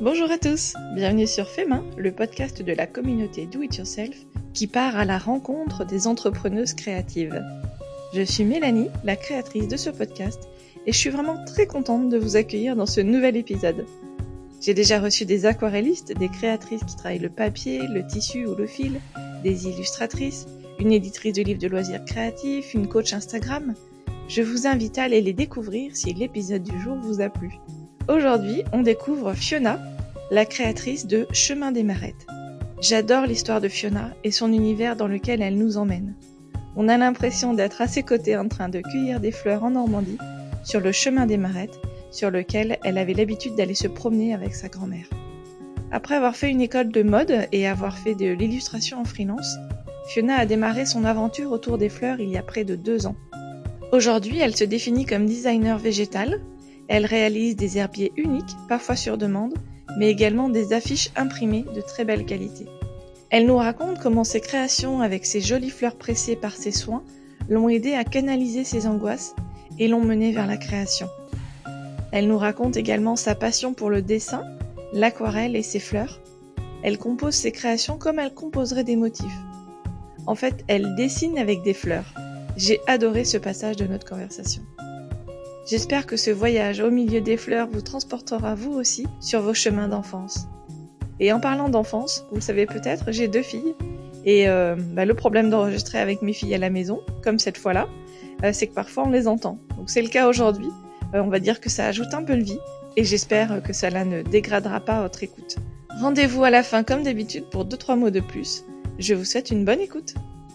Bonjour à tous, bienvenue sur Fait Main, le podcast de la communauté Do It Yourself qui part à la rencontre des entrepreneuses créatives. Je suis Mélanie, la créatrice de ce podcast, et je suis vraiment très contente de vous accueillir dans ce nouvel épisode. J'ai déjà reçu des aquarellistes, des créatrices qui travaillent le papier, le tissu ou le fil, des illustratrices, une éditrice de livres de loisirs créatifs, une coach Instagram. Je vous invite à aller les découvrir si l'épisode du jour vous a plu. Aujourd'hui, on découvre Fiona, la créatrice de Chemin des Marettes. J'adore l'histoire de Fiona et son univers dans lequel elle nous emmène. On a l'impression d'être à ses côtés en train de cueillir des fleurs en Normandie, sur le chemin des Marettes, sur lequel elle avait l'habitude d'aller se promener avec sa grand-mère. Après avoir fait une école de mode et avoir fait de l'illustration en freelance, Fiona a démarré son aventure autour des fleurs il y a près de 2 ans. Aujourd'hui, elle se définit comme designer végétal. Elle réalise des herbiers uniques, parfois sur demande, mais également des affiches imprimées de très belle qualité. Elle nous raconte comment ses créations avec ses jolies fleurs pressées par ses soins l'ont aidée à canaliser ses angoisses et l'ont menée vers la création. Elle nous raconte également sa passion pour le dessin, l'aquarelle et ses fleurs. Elle compose ses créations comme elle composerait des motifs. En fait, elle dessine avec des fleurs. J'ai adoré ce passage de notre conversation. J'espère que ce voyage au milieu des fleurs vous transportera vous aussi sur vos chemins d'enfance. Et en parlant d'enfance, vous le savez peut-être, j'ai 2 filles. Et le problème d'enregistrer avec mes filles à la maison, comme cette fois-là, c'est que parfois on les entend. Donc c'est le cas aujourd'hui. On va dire que ça ajoute un peu de vie. Et j'espère que cela ne dégradera pas votre écoute. Rendez-vous à la fin comme d'habitude pour 2-3 mots de plus. Je vous souhaite une bonne écoute.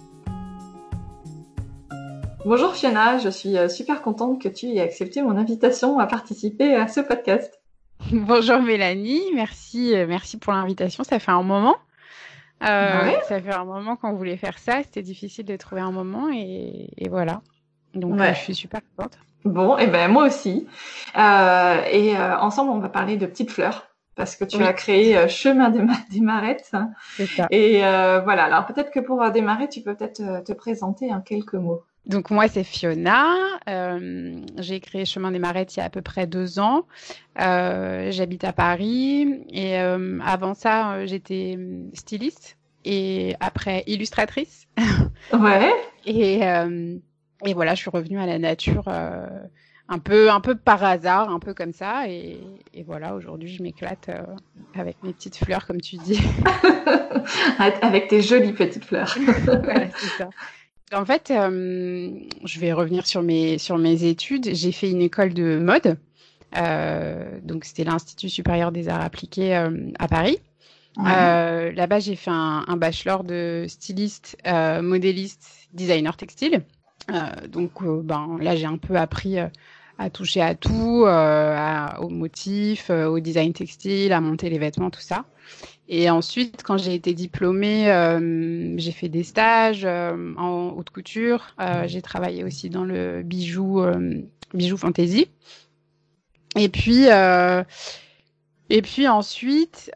Bonjour Fiona, je suis super contente que tu aies accepté mon invitation à participer à ce podcast. Bonjour Mélanie, merci pour l'invitation. Ça fait un moment. Ouais. Ça fait un moment qu'on voulait faire ça. C'était difficile de trouver un moment et voilà. Donc Ouais. je suis super contente. Bon, et ben moi aussi. Ensemble, on va parler de petites fleurs parce que tu as Oui, créé Chemin des Marettes. c'est ça. Et voilà. Alors peut-être que pour démarrer, tu peux peut-être te présenter en quelques mots. Donc moi c'est Fiona. J'ai créé Chemin des Marettes il y a à peu près 2 ans. J'habite à Paris et avant ça j'étais styliste et après illustratrice. Ouais. Et, euh, et voilà, je suis revenue à la nature un peu par hasard, un peu comme ça. Et voilà, aujourd'hui, je m'éclate avec mes petites fleurs, comme tu dis. Avec tes jolies petites fleurs. Voilà, c'est ça. En fait, je vais revenir sur mes études. J'ai fait une école de mode. Donc, c'était l'Institut supérieur des arts appliqués à Paris. Ouais. Là-bas, j'ai fait un bachelor de styliste, modéliste, designer textile. Là, j'ai un peu appris à toucher à tout, aux motifs, au design textile, à monter les vêtements, tout ça. Et ensuite, quand j'ai été diplômée, j'ai fait des stages en haute couture. J'ai travaillé aussi dans le bijou fantasy. Et puis, euh, et puis ensuite,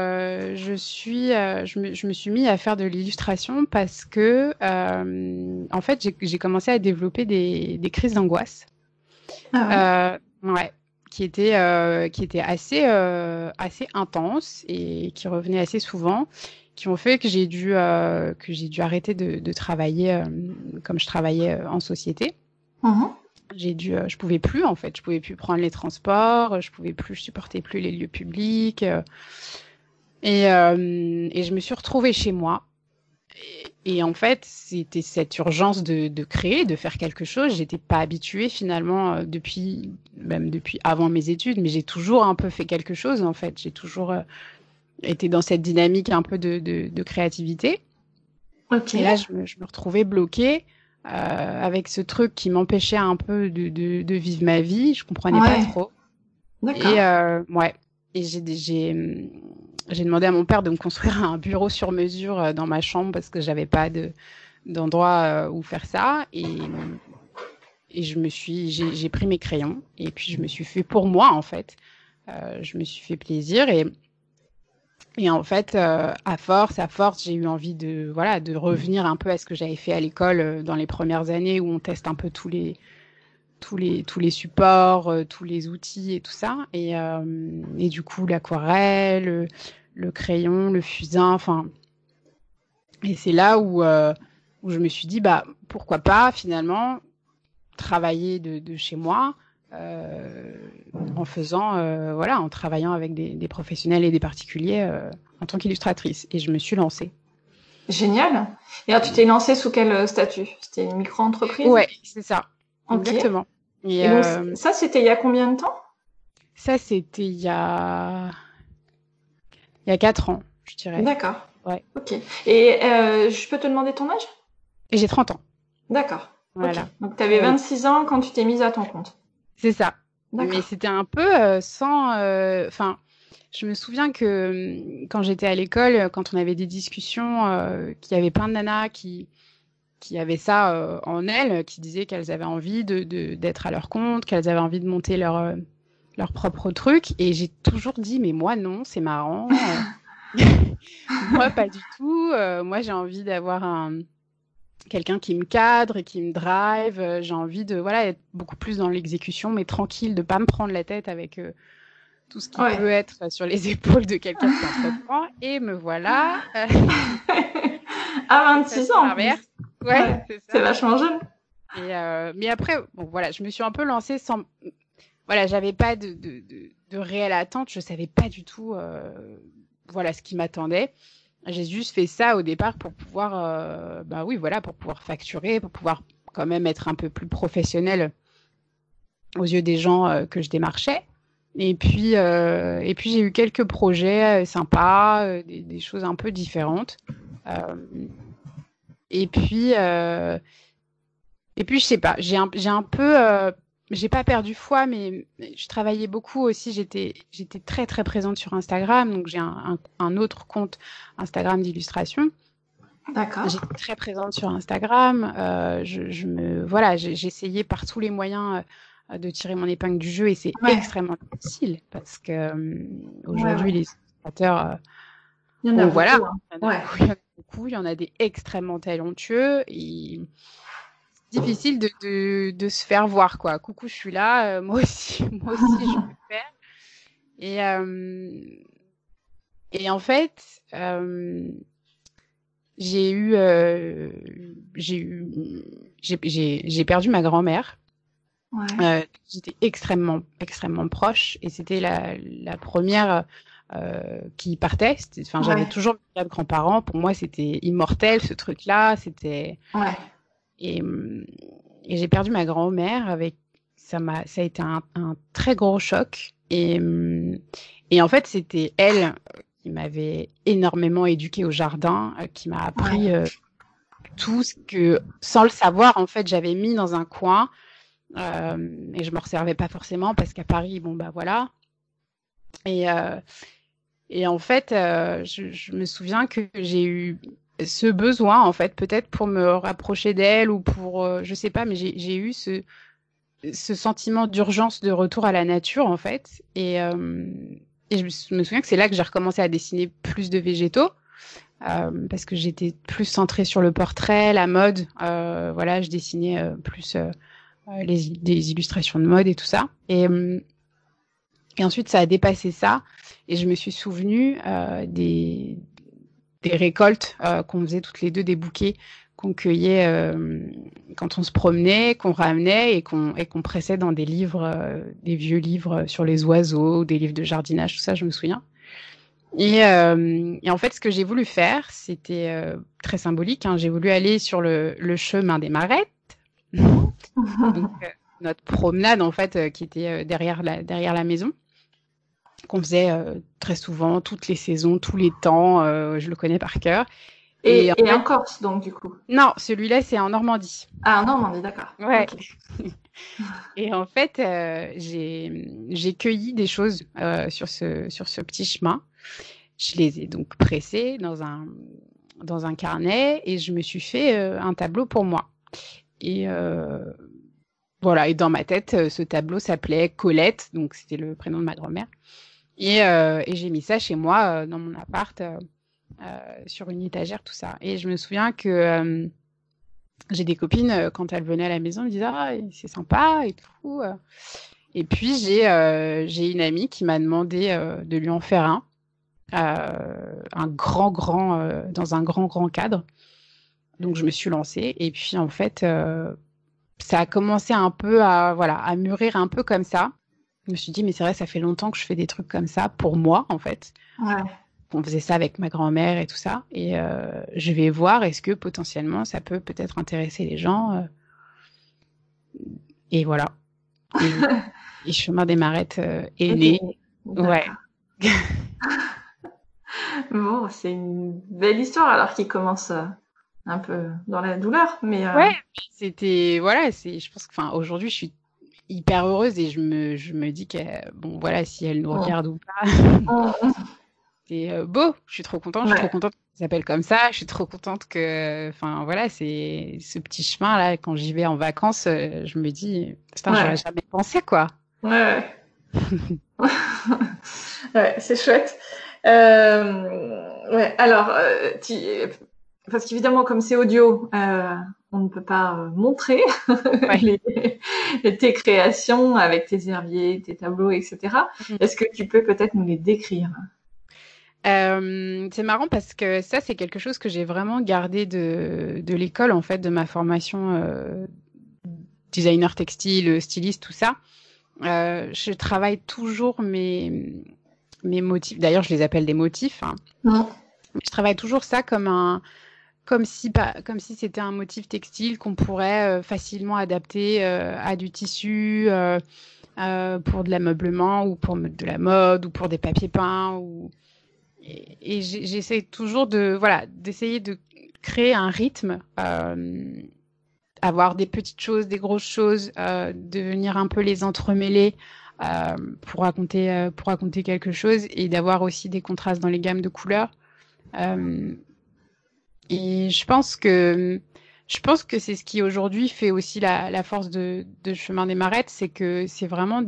je me suis mis à faire de l'illustration parce que, en fait, j'ai commencé à développer des crises d'angoisse. Ah ouais. Ouais, qui étaient assez intenses et qui revenaient assez souvent, qui ont fait que j'ai dû arrêter de travailler comme je travaillais en société. Mhm. Je pouvais plus en fait, je pouvais plus prendre les transports, je supportais plus les lieux publics, et je me suis retrouvée chez moi. Et en fait, c'était cette urgence de créer, de faire quelque chose. J'étais pas habituée finalement même depuis avant mes études, mais j'ai toujours un peu fait quelque chose en fait. J'ai toujours été dans cette dynamique un peu de créativité. Ok. Et là, je me retrouvais bloquée avec ce truc qui m'empêchait un peu de vivre ma vie. Je comprenais pas Ouais. trop. Et D'accord. ouais. Et j'ai demandé à mon père de me construire un bureau sur mesure dans ma chambre parce que j'avais pas d'endroit où faire ça. Et j'ai pris mes crayons et puis je me suis fait pour moi en fait. Je me suis fait plaisir et en fait, à force, j'ai eu envie de revenir un peu à ce que j'avais fait à l'école dans les premières années où on teste un peu tous les supports, tous les outils et tout ça. Et du coup, l'aquarelle, le crayon, le fusain, enfin. Et c'est là où je me suis dit, bah, pourquoi pas finalement travailler de chez moi en faisant, en travaillant avec des professionnels et des particuliers en tant qu'illustratrice. Et je me suis lancée. Génial. Et alors, tu t'es lancée sous quel statut? C'était une micro-entreprise? Ouais, c'est ça. Ok. Exactement. Et donc, ça, c'était il y a combien de temps? Ça, c'était il y a 4 ans, je dirais. D'accord. Ouais. Ok. Et je peux te demander ton âge? Et j'ai 30 ans. D'accord. Voilà. Ok. Donc, tu avais 26 ans quand tu t'es mise à ton compte. C'est ça. D'accord. Mais c'était un peu sans... Enfin, je me souviens que quand j'étais à l'école, quand on avait des discussions, qu'il y avait plein de nanas qui avaient ça en elles, qui disaient qu'elles avaient envie d'être à leur compte, qu'elles avaient envie de monter leur propre truc. Et j'ai toujours dit, mais moi, non, c'est marrant. Moi, pas du tout. Moi, j'ai envie d'avoir quelqu'un qui me cadre et qui me drive. J'ai envie de être beaucoup plus dans l'exécution, mais tranquille, de pas me prendre la tête avec tout ce qui peut être sur les épaules de quelqu'un qui entreprend. Et me voilà. À 26 ans en plus. Ouais, c'est ça. C'est vachement jeune. Mais après, bon, voilà, je me suis un peu lancée sans... Voilà, j'avais pas de réelle attente. Je savais pas du tout ce qui m'attendait. J'ai juste fait ça au départ pour pouvoir, pour pouvoir facturer, pour pouvoir quand même être un peu plus professionnelle aux yeux des gens que je démarchais. Et puis j'ai eu quelques projets sympas, des choses un peu différentes. Et puis je sais pas, j'ai un peu, j'ai pas perdu foi, mais je travaillais beaucoup aussi. J'étais très très présente sur Instagram, donc j'ai un autre compte Instagram d'illustration. D'accord. J'étais très présente sur Instagram. J'essayais par tous les moyens de tirer mon épingle du jeu, et c'est extrêmement difficile parce que aujourd'hui les illustrateurs, il y en a beaucoup. Il y en a des extrêmement talentueux. Et c'est difficile de se faire voir, quoi. Coucou, je suis là. Moi aussi, je peux faire. Et en fait, j'ai perdu ma grand-mère. J'étais extrêmement, extrêmement proche, et c'était la première qui partait. J'avais toujours mes quatre grands-parents. Pour moi, c'était immortel, ce truc-là. Et j'ai perdu ma grand-mère. Ça a été un très gros choc. Et en fait, c'était elle qui m'avait énormément éduquée au jardin, qui m'a appris tout ce que, sans le savoir, en fait, j'avais mis dans un coin. Et je me resservais pas forcément parce qu'à Paris, bon, bah voilà. Et en fait, je me souviens que j'ai eu ce besoin, en fait, peut-être pour me rapprocher d'elle ou pour, je sais pas, mais j'ai eu ce sentiment d'urgence de retour à la nature, en fait. Et je me souviens que c'est là que j'ai recommencé à dessiner plus de végétaux. Parce que j'étais plus centrée sur le portrait, la mode. Je dessinais plus des illustrations de mode et tout ça. Et ensuite, ça a dépassé ça. Et je me suis souvenue des récoltes qu'on faisait toutes les deux, des bouquets qu'on cueillait quand on se promenait, qu'on ramenait et qu'on pressait dans des livres, des vieux livres sur les oiseaux, des livres de jardinage, tout ça, je me souviens. Et en fait, ce que j'ai voulu faire, c'était très symbolique. J'ai voulu aller sur le chemin des Marettes. Donc, notre promenade, en fait, qui était derrière la maison, qu'on faisait très souvent, toutes les saisons, tous les temps. Je le connais par cœur. Et en Corse, donc, du coup? Non, celui-là, c'est en Normandie. Ah, en Normandie, d'accord. Ouais. Okay. Et en fait, j'ai cueilli des choses sur ce petit chemin. Je les ai donc pressées dans un carnet, et je me suis fait un tableau pour moi. Et voilà, et dans ma tête, ce tableau s'appelait Colette, donc c'était le prénom de ma grand-mère. Et j'ai mis ça chez moi, dans mon appart, sur une étagère, tout ça. Et je me souviens que J'ai des copines, quand elles venaient à la maison, elles me disaient ah c'est sympa et tout. Et puis j'ai une amie qui m'a demandé de lui en faire un grand dans un grand cadre. Donc je me suis lancée et puis en fait ça a commencé un peu à mûrir un peu comme ça. Je me suis dit mais c'est vrai ça fait longtemps que je fais des trucs comme ça pour moi en fait. Ouais. On faisait ça avec ma grand-mère et tout ça et je vais voir est-ce que potentiellement ça peut peut-être intéresser les gens et voilà. Et Chemin des Marettes est né. Ouais. D'accord. Bon, c'est une belle histoire alors qu'il commence un peu dans la douleur, mais Ouais, c'était voilà, je pense que enfin aujourd'hui je suis hyper heureuse et je me dis que bon voilà si elle nous bon. regarde ou pas On- c'est beau, je suis trop Ouais, contente que ça s'appelle comme ça, je suis trop contente que enfin voilà, c'est ce petit chemin là quand j'y vais en vacances, je me dis putain, j'aurais ouais, jamais pensé quoi. ouais, ouais. Ouais, c'est chouette. Ouais, alors, parce qu'évidemment, comme c'est audio, on ne peut pas montrer Ouais. les, tes créations avec tes herbiers, tes tableaux, etc. Est-ce que tu peux peut-être nous les décrire? C'est marrant parce que ça, c'est quelque chose que j'ai vraiment gardé de l'école, en fait, de ma formation designer textile, styliste, tout ça. Je travaille toujours mes motifs. D'ailleurs, je les appelle des motifs, hein. Non. Je travaille toujours ça comme si c'était un motif textile qu'on pourrait facilement adapter à du tissu, pour de l'ameublement ou pour de la mode ou pour des papiers peints ou et j'essaie toujours d'essayer de créer un rythme, avoir des petites choses, des grosses choses, de venir un peu les entremêler pour raconter quelque chose et d'avoir aussi des contrastes dans les gammes de couleurs. Euh, et je pense que c'est ce qui aujourd'hui fait aussi la force de Chemin des Marettes, c'est que c'est vraiment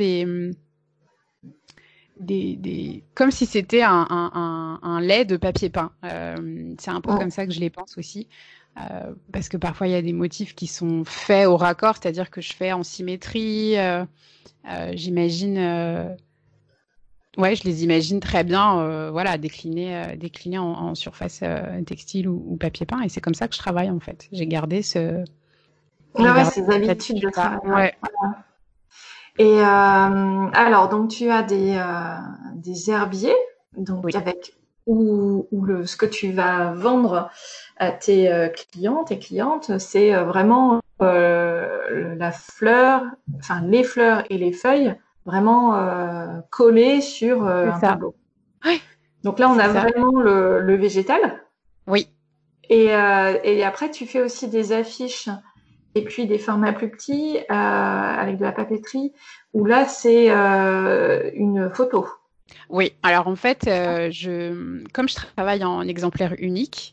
comme si c'était un lait de papier peint. C'est un peu comme ça que je les pense aussi. Parce que parfois il y a des motifs qui sont faits au raccord, c'est-à-dire que je fais en symétrie. J'imagine, ouais, je les imagine très bien, voilà, déclinés en surface textile ou papier peint. Et c'est comme ça que je travaille en fait. Ouais, J'ai ouais, gardé ces cette habitudes de habitude-là. travail. Ouais. Ouais. Et alors, donc tu as des herbiers, donc Oui. avec ce que tu vas vendre à tes clients, tes clientes, c'est vraiment la fleur, enfin les fleurs et les feuilles vraiment collées sur C'est un ça. tableau. Ouais, Donc là, on c'est a ça. vraiment le végétal. Oui. Et après, tu fais aussi des affiches et puis des formats plus petits avec de la papeterie où là c'est une photo. Oui, alors en fait, comme je travaille en exemplaire unique,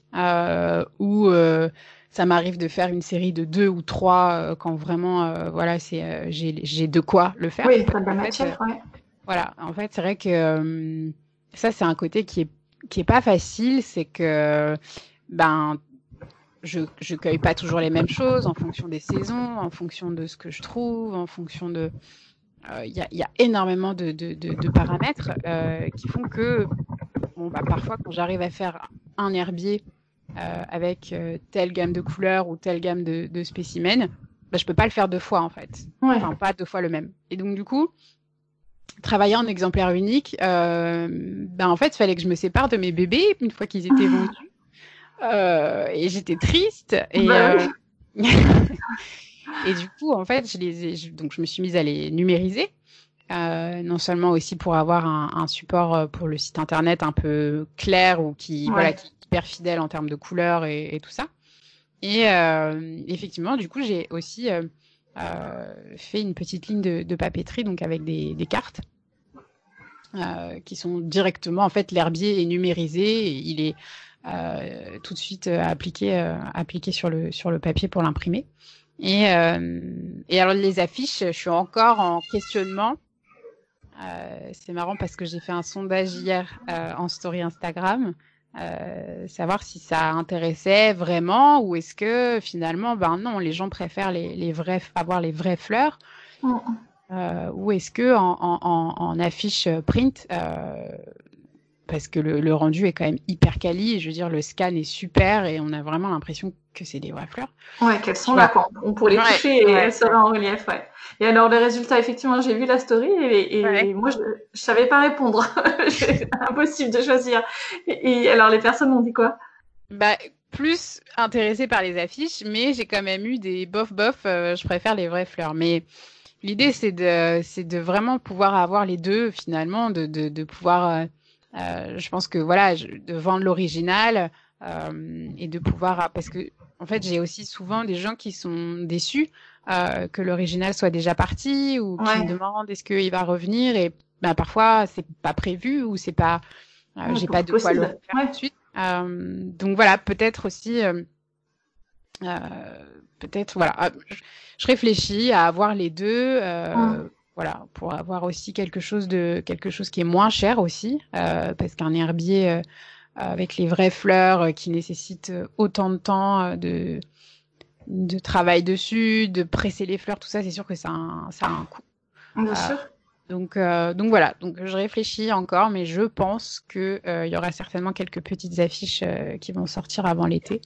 ça m'arrive de faire une série de 2 ou 3 quand vraiment, voilà, j'ai de quoi le faire. Oui, Parce pas de la qu'en fait, matière, ouais. voilà, en fait, c'est vrai que ça, c'est un côté qui est pas facile, c'est que ben je cueille pas toujours les mêmes choses en fonction des saisons, en fonction de ce que je trouve, en fonction de il y a énormément de paramètres qui font que bon, bah, parfois, quand j'arrive à faire un herbier avec telle gamme de couleurs ou telle gamme de spécimens, bah, je peux pas le faire 2 fois en fait. Ouais. Enfin, pas 2 fois le même. Et donc, du coup, travailler en exemplaire unique, bah, en fait, il fallait que je me sépare de mes bébés une fois qu'ils étaient vendus. Et j'étais triste. Bah oui. Et du coup, en fait, donc je me suis mise à les numériser. Non seulement aussi pour avoir un support pour le site internet un peu clair ou Ouais. qui est hyper fidèle en termes de couleurs et tout ça. Et effectivement, du coup, j'ai aussi fait une petite ligne de papeterie, donc avec des cartes qui sont directement, en fait, l'herbier est numérisé et il est tout de suite appliqué sur le papier pour l'imprimer. Et alors les affiches, je suis encore en questionnement. C'est marrant parce que j'ai fait un sondage hier en story Instagram savoir si ça intéressait vraiment ou est-ce que finalement, ben non, les gens préfèrent avoir les vraies fleurs. Ou est-ce que en affiche print, parce que le rendu est quand même hyper quali, et je veux dire le scan est super et on a vraiment l'impression que c'est des vraies fleurs. Ouais, qu'elles sont là quand on pourrait les toucher et elles seraient en relief, ouais. Et alors les résultats, effectivement, j'ai vu la story et moi je savais pas répondre. C'est impossible de choisir. Et alors les personnes m'ont dit quoi? Bah plus intéressée par les affiches, mais j'ai quand même eu des bof, je préfère les vraies fleurs. Mais l'idée c'est de vraiment pouvoir avoir les deux finalement, de pouvoir je pense que voilà, de vendre l'original et de pouvoir parce que en fait j'ai aussi souvent des gens qui sont déçus que l'original soit déjà parti ou qui me demandent est-ce qu'il va revenir et ben parfois c'est pas prévu ou c'est pas j'ai pas de quoi le faire tout de suite. Donc voilà, peut-être aussi peut-être voilà, je réfléchis à avoir les deux. Voilà, pour avoir aussi quelque chose qui est moins cher aussi, parce qu'un herbier avec les vraies fleurs qui nécessitent autant de temps de travail dessus, de presser les fleurs, tout ça, c'est sûr que ça a un coût. Bien sûr. Donc voilà, donc je réfléchis encore, mais je pense que il y aura certainement quelques petites affiches qui vont sortir avant l'été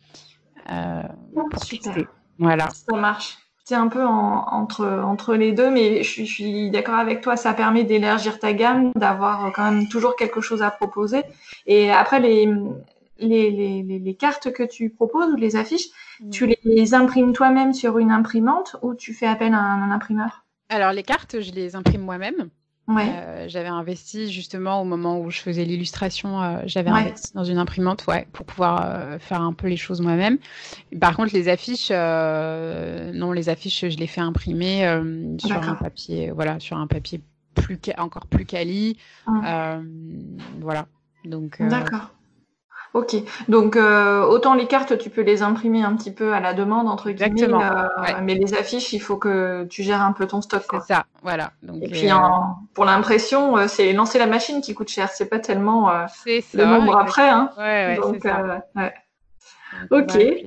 pour tester. Voilà. Ça marche. C'est un peu entre les deux, mais je suis d'accord avec toi, ça permet d'élargir ta gamme, d'avoir quand même toujours quelque chose à proposer. Et après, les cartes que tu proposes ou les affiches, tu les imprimes toi-même sur une imprimante ou tu fais appel à un imprimeur? Alors, les cartes, je les imprime moi-même. Ouais. J'avais investi justement au moment où je faisais l'illustration, j'avais investi dans une imprimante, pour pouvoir faire un peu les choses moi-même. Par contre, les affiches, non, les affiches, je les fais imprimer sur un papier, sur un papier encore plus quali, voilà. Donc. D'accord. Ok, donc autant les cartes, tu peux les imprimer un petit peu à la demande entre guillemets, mais les affiches, il faut que tu gères un peu ton stock. C'est ça, voilà. Donc, et puis pour l'impression, c'est lancer la machine qui coûte cher, c'est pas tellement le nombre après, hein. Ouais, donc, c'est ça. Ok.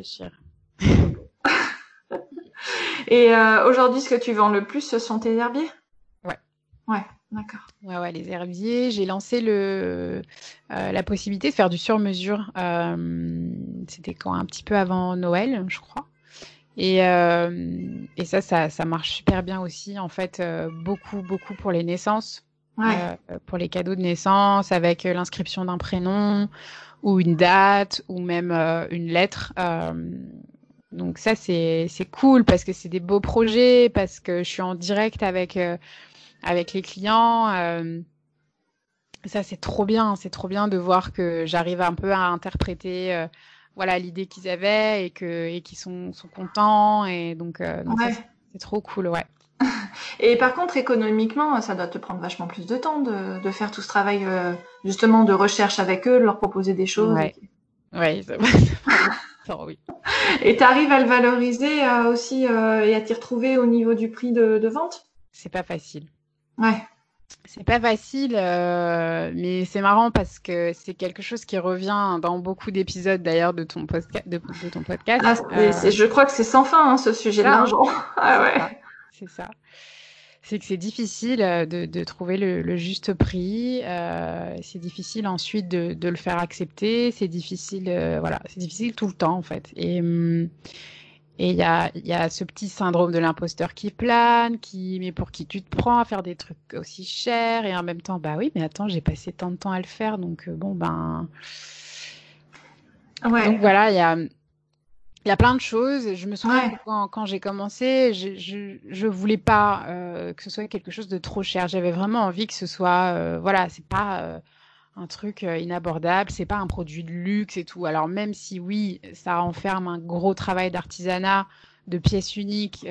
Et aujourd'hui, ce que tu vends le plus, ce sont tes herbiers? Ouais. D'accord. Ouais, les herbiers. J'ai lancé la possibilité de faire du sur-mesure. C'était un petit peu avant Noël, je crois. Et ça marche super bien aussi. En fait, beaucoup pour les naissances, pour les cadeaux de naissance, avec l'inscription d'un prénom ou une date ou même une lettre. Donc ça, c'est cool parce que c'est des beaux projets, parce que je suis en direct avec les clients. Ça, c'est trop bien de voir que j'arrive un peu à interpréter l'idée qu'ils avaient et qu'ils sont contents. Et donc ça, c'est trop cool, ouais. Et par contre, économiquement, ça doit te prendre vachement plus de temps de faire tout ce travail justement de recherche avec eux, de leur proposer des choses. Ouais, ça oui. Et tu arrives à le valoriser aussi et à t'y retrouver au niveau du prix de vente? C'est pas facile. Ouais. C'est pas facile, mais c'est marrant parce que c'est quelque chose qui revient dans beaucoup d'épisodes d'ailleurs de ton podcast. Je crois que c'est sans fin ce sujet de l'argent. C'est ça. C'est que c'est difficile de trouver le juste prix. C'est difficile ensuite de le faire accepter. C'est difficile, c'est difficile tout le temps en fait. Et il y a ce petit syndrome de l'imposteur qui plane, mais pour qui tu te prends à faire des trucs aussi chers et en même temps, bah oui, mais attends, j'ai passé tant de temps à le faire, donc donc voilà, il y a plein de choses. Je me souviens que quand j'ai commencé, je voulais pas que ce soit quelque chose de trop cher. J'avais vraiment envie que ce soit, c'est pas un truc inabordable, c'est pas un produit de luxe et tout. Alors même si oui, ça renferme un gros travail d'artisanat, de pièces uniques,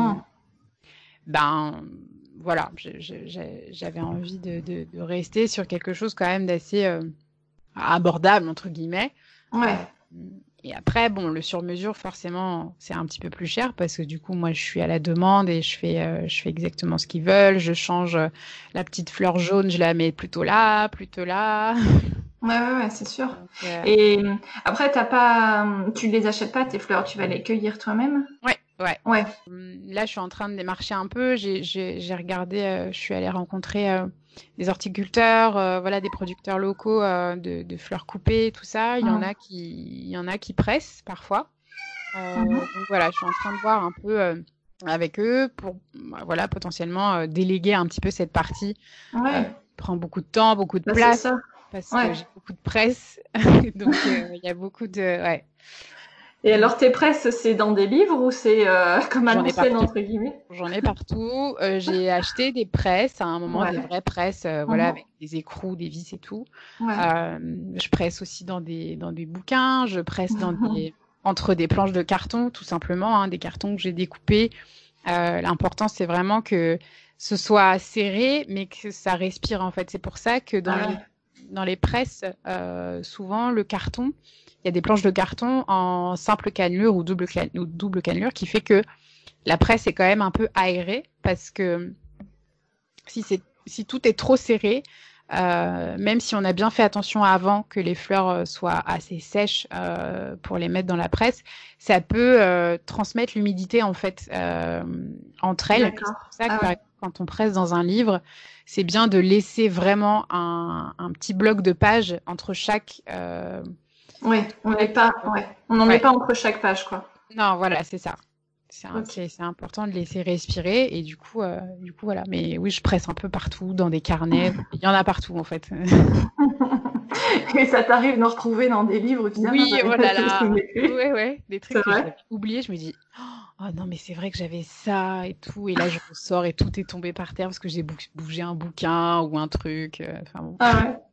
j'avais envie de rester sur quelque chose quand même d'assez abordable entre guillemets. Et après, le sur-mesure, forcément, c'est un petit peu plus cher parce que du coup, moi, je suis à la demande et je fais exactement ce qu'ils veulent. Je change la petite fleur jaune, je la mets plutôt là. Ouais, c'est sûr. Donc, Et après, tu les achètes pas, tes fleurs, tu vas les cueillir toi-même? ouais. Ouais. Là, je suis en train de démarcher un peu. J'ai regardé, je suis allée rencontrer des horticulteurs, voilà, des producteurs locaux de fleurs coupées, tout ça. Mhm. Il y en a qui pressent parfois. Mhm. Donc voilà, je suis en train de voir un peu avec eux pour, voilà, potentiellement déléguer un petit peu cette partie. Ouais, Prend beaucoup de temps, beaucoup de bah, c'est place ça. parce Ouais. que j'ai beaucoup de presse. Donc il y a beaucoup de, ouais. Et alors, tes presses, c'est dans des livres ou c'est comme à J'en ai l'ancienne, partout. entre guillemets? J'en ai partout. J'ai acheté des presses à un moment, des Ouais. vraies presses, voilà, Mhm. avec des écrous, des vis et tout. Ouais. Je presse aussi dans des bouquins. Je presse entre des planches de carton, tout simplement, hein, des cartons que j'ai découpés. L'important, c'est vraiment que ce soit serré, mais que ça respire, en fait. C'est pour ça que Ah ouais. dans les presses, souvent, le carton, il y a des planches de carton en simple cannelure ou double cannelure qui fait que la presse est quand même un peu aérée parce que si tout est trop serré, même si on a bien fait attention avant que les fleurs soient assez sèches pour les mettre dans la presse, ça peut transmettre l'humidité en fait entre elles. Et D'accord. c'est pour ça que Ah par ouais. exemple, quand on presse dans un livre, c'est bien de laisser vraiment un petit bloc de page entre chaque. Ouais, Chaque ouais, on n'en met ouais. pas entre chaque page, quoi. Non, voilà, c'est ça. Ok. C'est important de laisser respirer et du coup voilà. Mais oui, je presse un peu partout, dans des carnets. Il y en a partout en fait. Et ça t'arrive d'en retrouver dans des livres où tu dis, ah non, Oui, j'en ai oh pas, là je me là. souvenais plus. Ouais. Des trucs C'est que vrai? j'avais oubliés. Je me dis, oh non, mais c'est vrai que j'avais ça et tout. Et là, je ressors et tout est tombé par terre parce que j'ai bougé un bouquin ou un truc. Enfin bon. Ah ouais.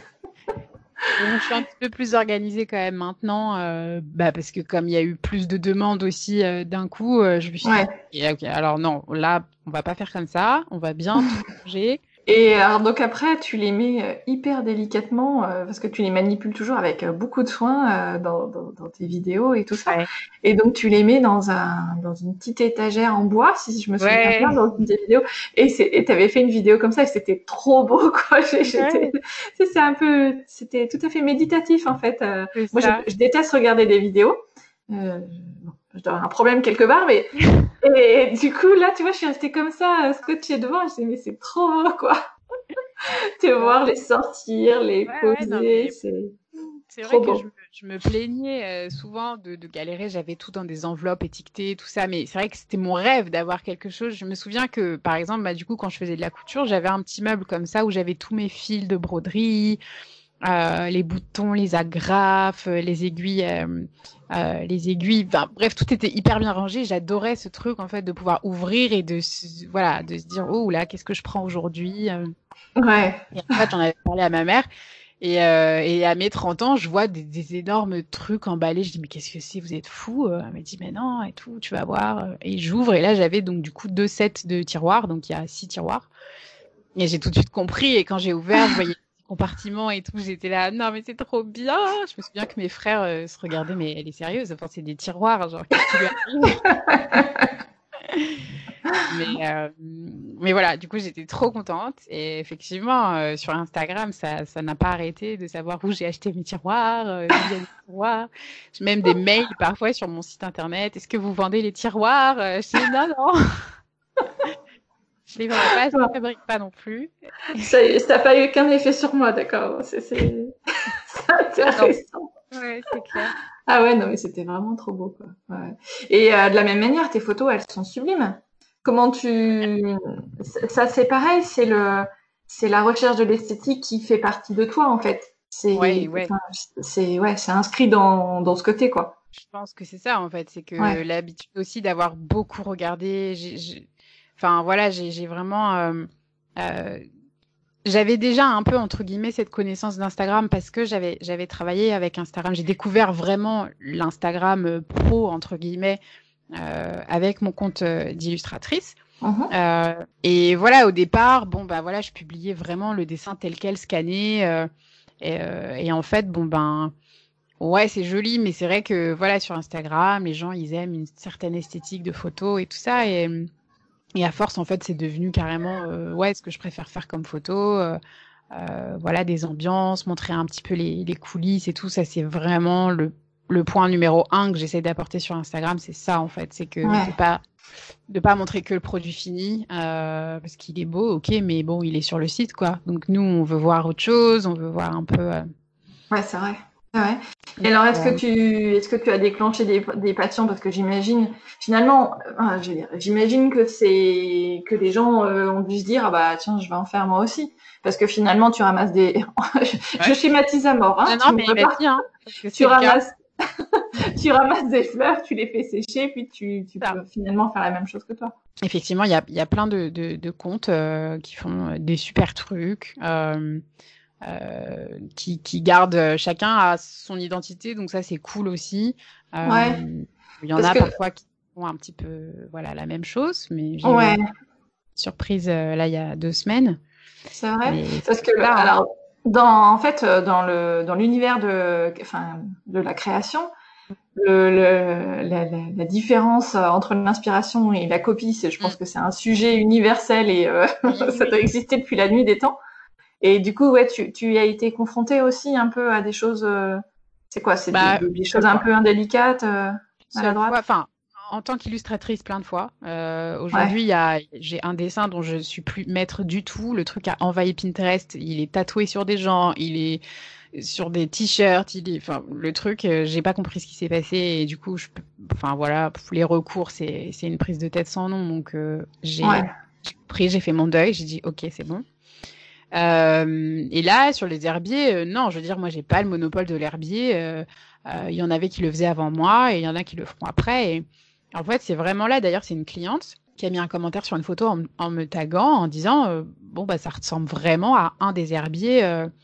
Mais bon, je suis un petit peu plus organisée quand même maintenant, bah parce que comme il y a eu plus de demandes aussi d'un coup, je me suis dit, Ouais. ok, alors non, là, on va pas faire comme ça, on va bien tout ranger. Et alors donc après, tu les mets hyper délicatement parce que tu les manipules toujours avec beaucoup de soin dans tes vidéos et tout ça. Ouais, Et donc tu les mets dans une petite étagère en bois, si je me souviens bien, ouais, dans une des vidéos. Et t'avais fait une vidéo comme ça et c'était trop beau quoi. ouais, C'était tout à fait méditatif en fait. c'est Moi, ça. je déteste regarder des vidéos. Bon, je dois avoir un problème quelque part, mais et du coup là, tu vois, je suis restée comme ça, scotchée devant. Je me suis dit, mais c'est trop beau quoi. Te Ouais, voir les sortir, les non, poser, mais c'est c'est vrai trop que beau. je me plaignais souvent de galérer. J'avais tout dans des enveloppes étiquetées, tout ça. Mais c'est vrai que c'était mon rêve d'avoir quelque chose. Je me souviens que, par exemple, bah, du coup, quand je faisais de la couture, j'avais un petit meuble comme ça où j'avais tous mes fils de broderie, les boutons, les agrafes, les aiguilles. Enfin, bref, tout était hyper bien rangé. J'adorais ce truc en fait de pouvoir ouvrir et voilà, de se dire oh là, qu'est-ce que je prends aujourd'hui. Ouais. Et en fait, j'en avais parlé à ma mère. Et à mes 30 ans, je vois des énormes trucs emballés. Je dis, mais qu'est-ce que c'est? Vous êtes fous? Elle me dit, mais non, et tout, tu vas voir. Et j'ouvre, et là, j'avais donc du coup 2 sets de tiroirs, donc il y a 6 tiroirs. Et j'ai tout de suite compris. Et quand j'ai ouvert, je voyais les petits compartiments et tout. J'étais là, non, mais c'est trop bien. Je me souviens que mes frères se regardaient, mais elle est sérieuse. Enfin, c'est des tiroirs, genre, qu'est-ce qui lui arrive? Mais voilà, du coup, j'étais trop contente. Et effectivement, sur Instagram, ça n'a pas arrêté de savoir où j'ai acheté mes tiroirs, d'où viennent les tiroirs. J'ai même des mails parfois sur mon site internet. Est-ce que vous vendez les tiroirs? Je dis non, non, je les vends pas, je les fabrique pas non plus. Ça n'a pas eu aucun effet sur moi, d'accord. C'est Non, intéressant. ouais, c'est clair. Ah ouais, non, mais c'était vraiment trop beau, quoi. Ouais. Et de la même manière, tes photos, elles sont sublimes. Comment tu... Ça, c'est pareil, c'est la recherche de l'esthétique qui fait partie de toi, en fait. Ouais, ouais. Enfin, ouais, c'est inscrit dans ce côté, quoi. Je pense que c'est ça, en fait. C'est que Ouais. l'habitude aussi d'avoir beaucoup regardé. Enfin, voilà, j'ai vraiment. Euh, J'avais déjà un peu, entre guillemets, cette connaissance d'Instagram parce que j'avais travaillé avec Instagram. J'ai découvert vraiment l'Instagram pro, entre guillemets, avec mon compte d'illustratrice. Mhm. Et voilà, au départ, bon, bah voilà, je publiais vraiment le dessin tel quel scanné. Et en fait, bon, ben, ouais, c'est joli, mais c'est vrai que, voilà, sur Instagram, les gens, ils aiment une certaine esthétique de photo et tout ça. Et à force, en fait, c'est devenu carrément, ouais, ce que je préfère faire comme photo. voilà, des ambiances, montrer un petit peu les coulisses et tout. Ça, c'est vraiment le point numéro 1 que j'essaie d'apporter sur Instagram. C'est ça, en fait. C'est que de pas montrer que le produit fini, parce qu'il est beau, ok, mais bon, il est sur le site, quoi. Donc, nous, on veut voir autre chose. On veut voir un peu... Ouais, c'est vrai. Ouais. Et alors, est-ce que tu as déclenché des passions? Parce que j'imagine, finalement, j'imagine que les gens ont dû se dire, ah bah tiens, je vais en faire moi aussi. Parce que finalement, tu ramasses je schématise à mort, hein. Non, mais vas-y, hein, parce que Tu ramasses, tu ramasses des fleurs, tu les fais sécher, puis tu peux finalement faire la même chose que toi. Effectivement, il y a plein de comptes qui font des super trucs. Qui gardent chacun à son identité, donc ça c'est cool aussi. Il y en a parfois qui font un petit peu la même chose, mais j'ai eu une surprise là il y a 2 semaines. C'est vrai, parce que alors dans l'univers de la création, la différence entre l'inspiration et la copie, je pense que c'est un sujet universel et ça doit exister depuis la nuit des temps. Et du coup, ouais, tu as été confrontée aussi un peu à des choses. C'est quoi? C'est des choses un peu indélicates à la droite. Enfin, en tant qu'illustratrice, plein de fois. Aujourd'hui, j'ai un dessin dont je suis plus maître du tout. Le truc a envahi Pinterest. Il est tatoué sur des gens. Il est sur des t-shirts. Enfin, le truc, j'ai pas compris ce qui s'est passé. Et du coup, voilà, les recours, c'est une prise de tête sans nom. Donc, j'ai fait mon deuil. J'ai dit, ok, c'est bon. Et là, sur les herbiers, non, je veux dire, moi, j'ai pas le monopole de l'herbier. Il y en avait qui le faisaient avant moi et il y en a qui le feront après. Et en fait, c'est vraiment là. D'ailleurs, c'est une cliente qui a mis un commentaire sur une photo en me taguant, en disant bon, bah, ça ressemble vraiment à un des herbiers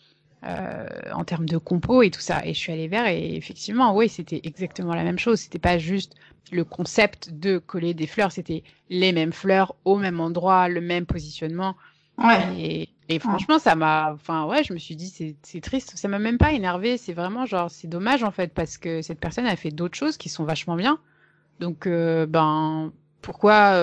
en termes de compo et tout ça. Et je suis allée vers et effectivement, oui, c'était exactement la même chose. C'était pas juste le concept de coller des fleurs, c'était les mêmes fleurs au même endroit, le même positionnement. Et franchement, ça m'a, je me suis dit, c'est triste. Ça m'a même pas énervé. C'est vraiment genre, c'est dommage en fait, parce que cette personne a fait d'autres choses qui sont vachement bien. Donc, pourquoi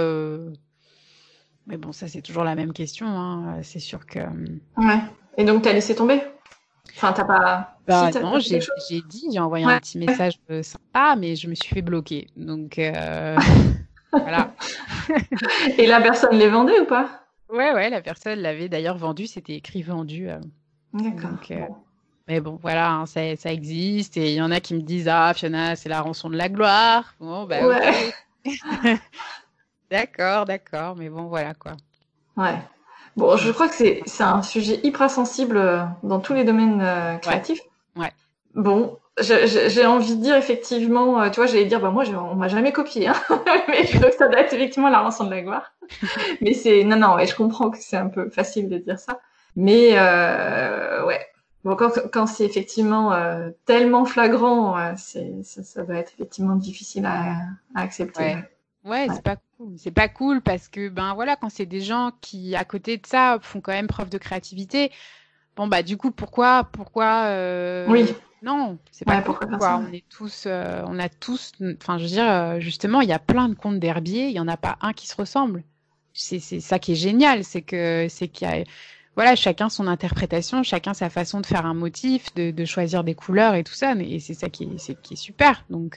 Mais bon, ça c'est toujours la même question. Hein. C'est sûr que. Ouais. Et donc, t'as laissé tomber? Enfin, t'as pas. Non, j'ai envoyé un petit message sympa, mais je me suis fait bloquer. Donc, voilà. Et la personne les vendait ou pas? Ouais, la personne l'avait d'ailleurs vendu, c'était écrit vendu. D'accord. Donc, mais bon, voilà, hein, ça existe. Et il y en a qui me disent, ah, Fiona, c'est la rançon de la gloire. Bon, bah, ok. D'accord, mais bon, voilà, quoi. Ouais. Bon, je crois que c'est un sujet hyper sensible dans tous les domaines créatifs. Ouais. Bon, j'ai envie de dire effectivement, tu vois, j'allais dire, bah moi, on m'a jamais copié, hein. Mais je trouve que ça doit être effectivement la rançon de la gloire. Mais non, ouais, je comprends que c'est un peu facile de dire ça. Mais ouais, bon, quand c'est effectivement tellement flagrant, ça doit être effectivement difficile à accepter. Ouais, c'est pas cool. C'est pas cool parce que voilà, quand c'est des gens qui à côté de ça font quand même preuve de créativité. Bon bah du coup pourquoi Oui. Non, c'est pas cool, quoi. On a tous, enfin je veux dire justement, il y a plein de comptes d'herbiers, il y en a pas un qui se ressemble. C'est ça qui est génial, c'est qu'il y a voilà, chacun son interprétation, chacun sa façon de faire un motif, de choisir des couleurs et tout ça, et c'est ça qui est super. Donc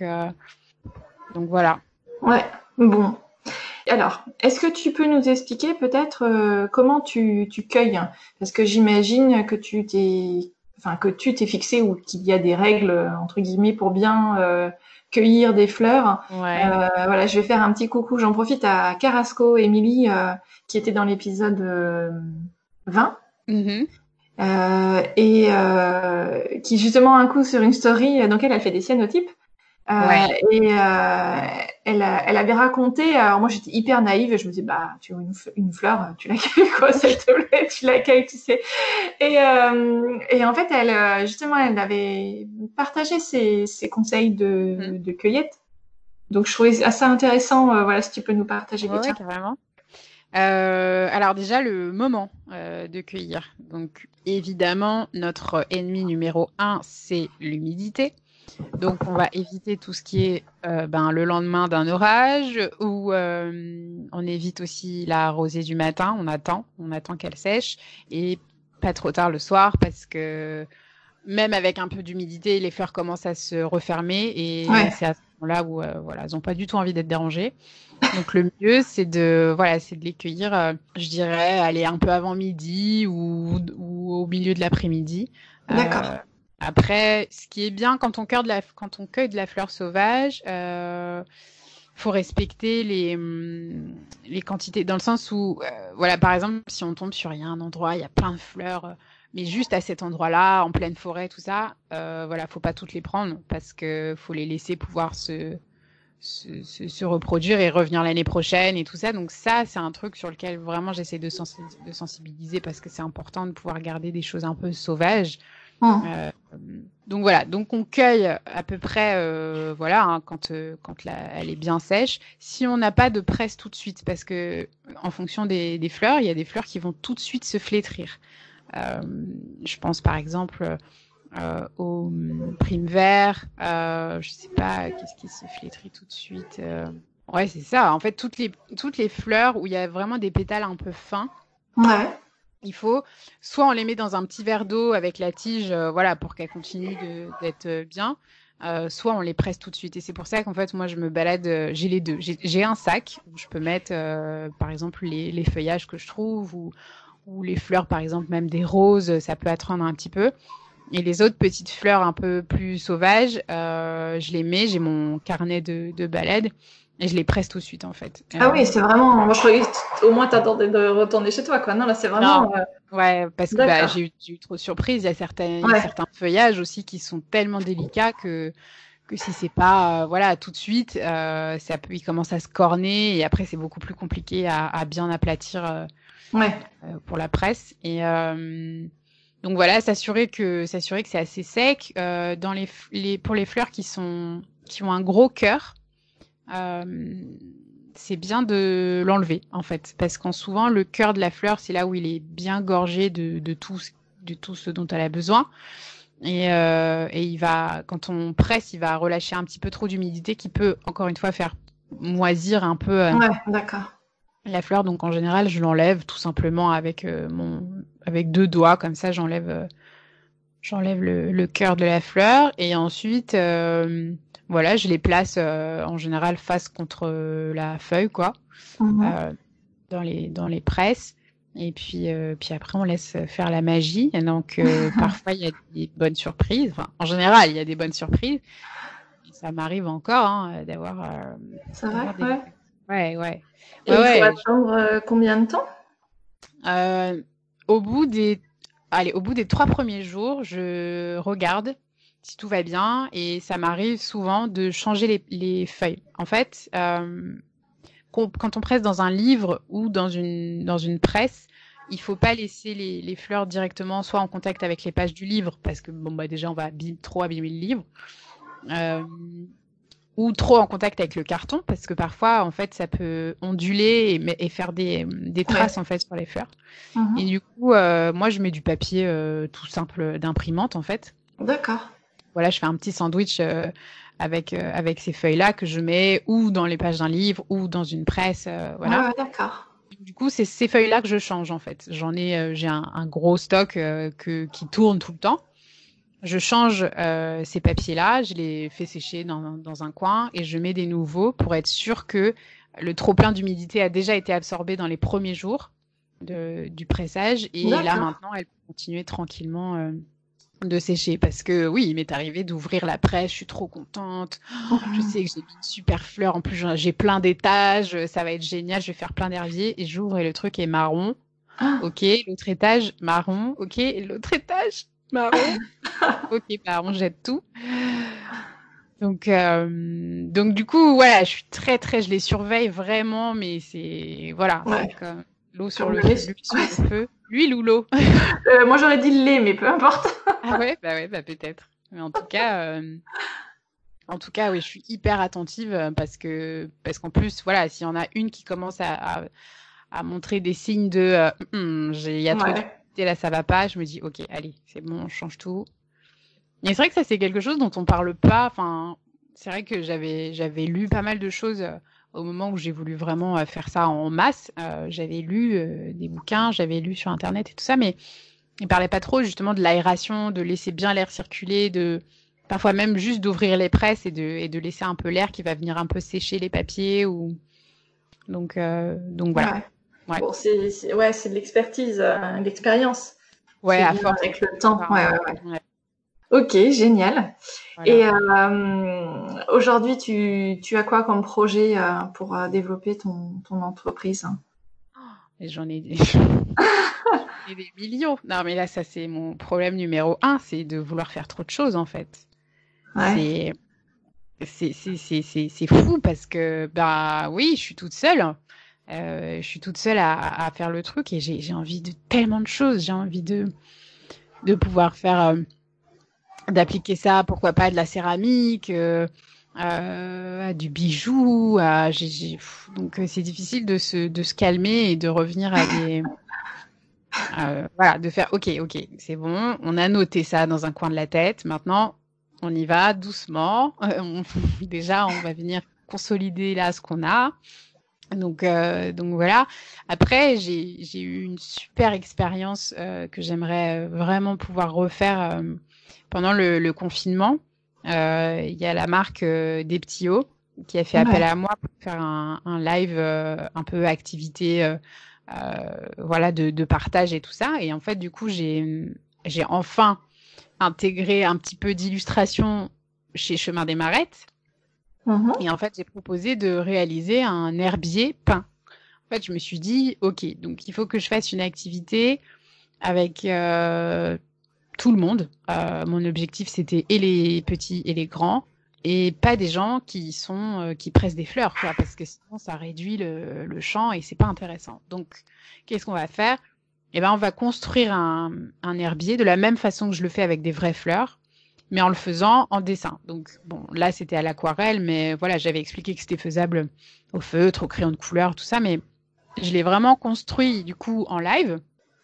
voilà. Ouais, bon. Alors, est-ce que tu peux nous expliquer peut-être comment tu cueilles? Parce que j'imagine que tu t'es fixé ou qu'il y a des règles entre guillemets pour bien cueillir des fleurs. Ouais. Voilà, je vais faire un petit coucou. J'en profite à Carrasco, Émilie, qui était dans l'épisode 20. Et qui justement un coup sur une story dans laquelle elle fait des cyanotypes. Et elle avait raconté, alors moi j'étais hyper naïve et je me disais bah tu vois une fleur, tu la cueilles quoi, s'il te plaît, tu la cueilles, tu sais. Et en fait elle justement elle avait partagé ses conseils de cueillette. Donc je trouvais assez intéressant, voilà, si tu peux nous partager les tiens. Ouais, carrément. Alors déjà le moment de cueillir. Donc évidemment notre ennemi numéro 1 c'est l'humidité. Donc on va éviter tout ce qui est le lendemain d'un orage ou on évite aussi la rosée du matin. On attend qu'elle sèche et pas trop tard le soir parce que même avec un peu d'humidité, les fleurs commencent à se refermer et c'est à ce moment-là où voilà, elles n'ont pas du tout envie d'être dérangées. Donc le mieux, c'est de les cueillir, je dirais, aller un peu avant midi ou au milieu de l'après-midi. D'accord. Après, ce qui est bien quand on cueille de la fleur sauvage, faut respecter les quantités dans le sens où voilà, par exemple, si on tombe sur un endroit, il y a plein de fleurs, mais juste à cet endroit-là, en pleine forêt, tout ça, voilà, faut pas toutes les prendre parce que faut les laisser pouvoir se reproduire et revenir l'année prochaine et tout ça. Donc ça, c'est un truc sur lequel vraiment j'essaie de sensibiliser parce que c'est important de pouvoir garder des choses un peu sauvages. Donc voilà, donc on cueille à peu près quand elle est bien sèche. Si on n'a pas de presse tout de suite, parce que en fonction des fleurs, il y a des fleurs qui vont tout de suite se flétrir. Je pense par exemple au prime vert, je sais pas, qu'est-ce qui se flétrit tout de suite. Ouais, c'est ça. En fait, toutes les fleurs où il y a vraiment des pétales un peu fins. Ouais. Il faut soit on les met dans un petit verre d'eau avec la tige, pour qu'elles continuent d'être bien, soit on les presse tout de suite. Et c'est pour ça qu'en fait, moi, je me balade, j'ai les deux. J'ai un sac où je peux mettre, par exemple, les feuillages que je trouve ou les fleurs, par exemple, même des roses, ça peut attendre un petit peu. Et les autres petites fleurs un peu plus sauvages, je les mets, j'ai mon carnet de balade et je les presse tout de suite en fait. Ah oui, c'est vraiment. Moi, je croyais que au moins t'attendais de retourner chez toi, quoi. Non, là, c'est Non, vraiment. ouais, parce que D'accord. j'ai eu trop de surprises. Il y a Ouais. certains feuillages aussi qui sont tellement délicats que si c'est pas tout de suite, il commence à se corner et après c'est beaucoup plus compliqué à bien aplatir Ouais. pour la presse. Et donc voilà, s'assurer que c'est assez sec. Dans pour les fleurs qui ont un gros cœur, c'est bien de l'enlever en fait, parce qu'en souvent le cœur de la fleur, c'est là où il est bien gorgé de tout ce dont elle a besoin. Et quand on presse, il va relâcher un petit peu trop d'humidité qui peut encore une fois faire moisir un peu Ouais, d'accord. la fleur. Donc en général, je l'enlève tout simplement avec avec 2 doigts comme ça, j'enlève le cœur de la fleur et ensuite je les place en général face contre la feuille quoi, euh, dans les presses et puis après on laisse faire la magie. Et donc parfois il y a des bonnes surprises, enfin en général il y a des bonnes surprises et ça m'arrive encore C'est vrai, d'avoir des ouais. ouais ouais Et il faut ouais. attendre combien de temps? Euh, au bout des au bout des 3 premiers jours, je regarde si tout va bien et ça m'arrive souvent de changer les feuilles. En fait, quand on presse dans un livre ou dans une presse, il faut pas laisser les fleurs directement soit en contact avec les pages du livre parce que déjà on va trop abîmer le livre. Euh, ou trop en contact avec le carton parce que parfois en fait ça peut onduler et faire des traces Ouais. en fait sur les fleurs. Et Mhm. du coup, moi, je mets du papier tout simple d'imprimante, en fait. D'accord. Voilà, je fais un petit sandwich avec ces feuilles-là que je mets ou dans les pages d'un livre ou dans une presse, Ouais, voilà. ouais, d'accord. Du coup, c'est ces feuilles-là que je change, en fait. J'ai un gros stock qui tourne tout le temps. Je change ces papiers-là, je les fais sécher dans un coin et je mets des nouveaux pour être sûr que le trop-plein d'humidité a déjà été absorbé dans les premiers jours du pressage et là D'accord. maintenant elle peut continuer tranquillement de sécher parce que oui, il m'est arrivé d'ouvrir la presse, je suis trop contente, je sais que j'ai une super fleur, en plus j'ai plein d'étages, ça va être génial, je vais faire plein d'herbiers et j'ouvre et le truc est marron, ok, l'autre étage marron, ok, et l'autre étage marron, ok, bah on jette tout. Donc du coup, voilà, je suis je les surveille vraiment, mais c'est Ouais. comme l'eau sur Comme le le feu, lait. l'huile sur le feu, l'huile ou l'eau. Moi, j'aurais dit le lait, mais peu importe. Ah ouais, bah peut-être. Mais en tout cas, oui, je suis hyper attentive parce qu'en plus, voilà, s'il y en a une qui commence à montrer des signes de il y a trop Ouais. d'humidité là, ça va pas, je me dis ok, allez, c'est bon, on change tout. Et c'est vrai que ça, c'est quelque chose dont on parle pas. Enfin, c'est vrai que j'avais lu pas mal de choses au moment où j'ai voulu vraiment faire ça en masse. J'avais lu des bouquins, j'avais lu sur Internet et tout ça, mais il parlait pas trop justement de l'aération, de laisser bien l'air circuler, de parfois même juste d'ouvrir les presses et de laisser un peu l'air qui va venir un peu sécher les papiers ou donc voilà. Ouais. Ouais. Bon, c'est de l'expertise, l'expérience Ouais, qui à vient force. avec le temps. Ouais. Ouais, Ok, génial. voilà. Et aujourd'hui, tu as quoi comme projet pour développer ton entreprise? Et j'en ai des millions. Non, mais là, ça, c'est mon problème numéro un, c'est de vouloir faire trop de choses, en fait. Ouais. C'est fou parce que, bah oui, je suis toute seule. Je suis toute seule à faire le truc et j'ai envie de tellement de choses. J'ai envie de pouvoir faire, d'appliquer ça, pourquoi pas, à de la céramique, à du bijou. Donc, c'est difficile de se calmer et de revenir à des. Voilà, de faire OK, c'est bon, on a noté ça dans un coin de la tête. Maintenant, on y va doucement. Déjà, on va venir consolider là ce qu'on a. Donc voilà. Après, j'ai eu une super expérience que j'aimerais vraiment pouvoir refaire pendant le confinement. Il y a la marque des petits hauts qui a fait appel Ouais. à moi pour faire un live un peu activité voilà de partage et tout ça. Et en fait, du coup, j'ai enfin intégré un petit peu d'illustration chez Chemin des Marettes. Mhm. Et en fait, j'ai proposé de réaliser un herbier peint. En fait, je me suis dit, OK, donc il faut que je fasse une activité avec tout le monde. Mon objectif, c'était et les petits et les grands, et pas des gens qui pressent des fleurs, quoi, parce que sinon ça réduit le champ et c'est pas intéressant. Donc, qu'est-ce qu'on va faire? Eh ben, on va construire un herbier de la même façon que je le fais avec des vraies fleurs, mais en le faisant en dessin. Donc, bon, là, c'était à l'aquarelle, mais voilà, j'avais expliqué que c'était faisable au feutre, au crayon de couleur, tout ça, mais je l'ai vraiment construit, du coup, en live.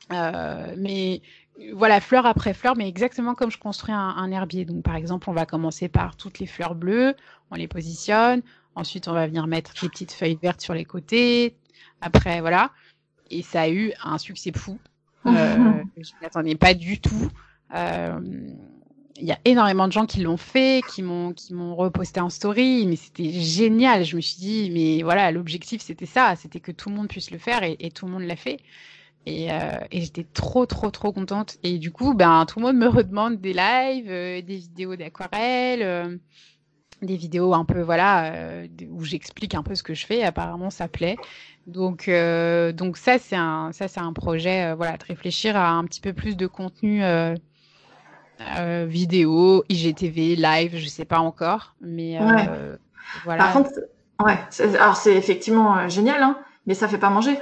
Mais voilà, fleur après fleur, mais exactement comme je construis un herbier. Donc, par exemple, on va commencer par toutes les fleurs bleues, on les positionne. Ensuite, on va venir mettre les petites feuilles vertes sur les côtés. Après, voilà. Et ça a eu un succès fou. Je ne m'attendais pas du tout. Euh, Il y a énormément de gens qui l'ont fait, qui m'ont reposté en story, mais c'était génial. Je me suis dit, mais voilà, l'objectif c'était ça, c'était que tout le monde puisse le faire et tout le monde l'a fait. Et j'étais trop contente. Et du coup, ben tout le monde me redemande des lives, des vidéos d'aquarelle, des vidéos un peu voilà où j'explique un peu ce que je fais. Apparemment, ça plaît. Donc ça c'est un projet voilà de réfléchir à un petit peu plus de contenu. Vidéo, IGTV, live, je sais pas encore, mais Ouais. Par voilà. contre, ouais. Alors c'est effectivement génial, hein, mais ça fait pas manger.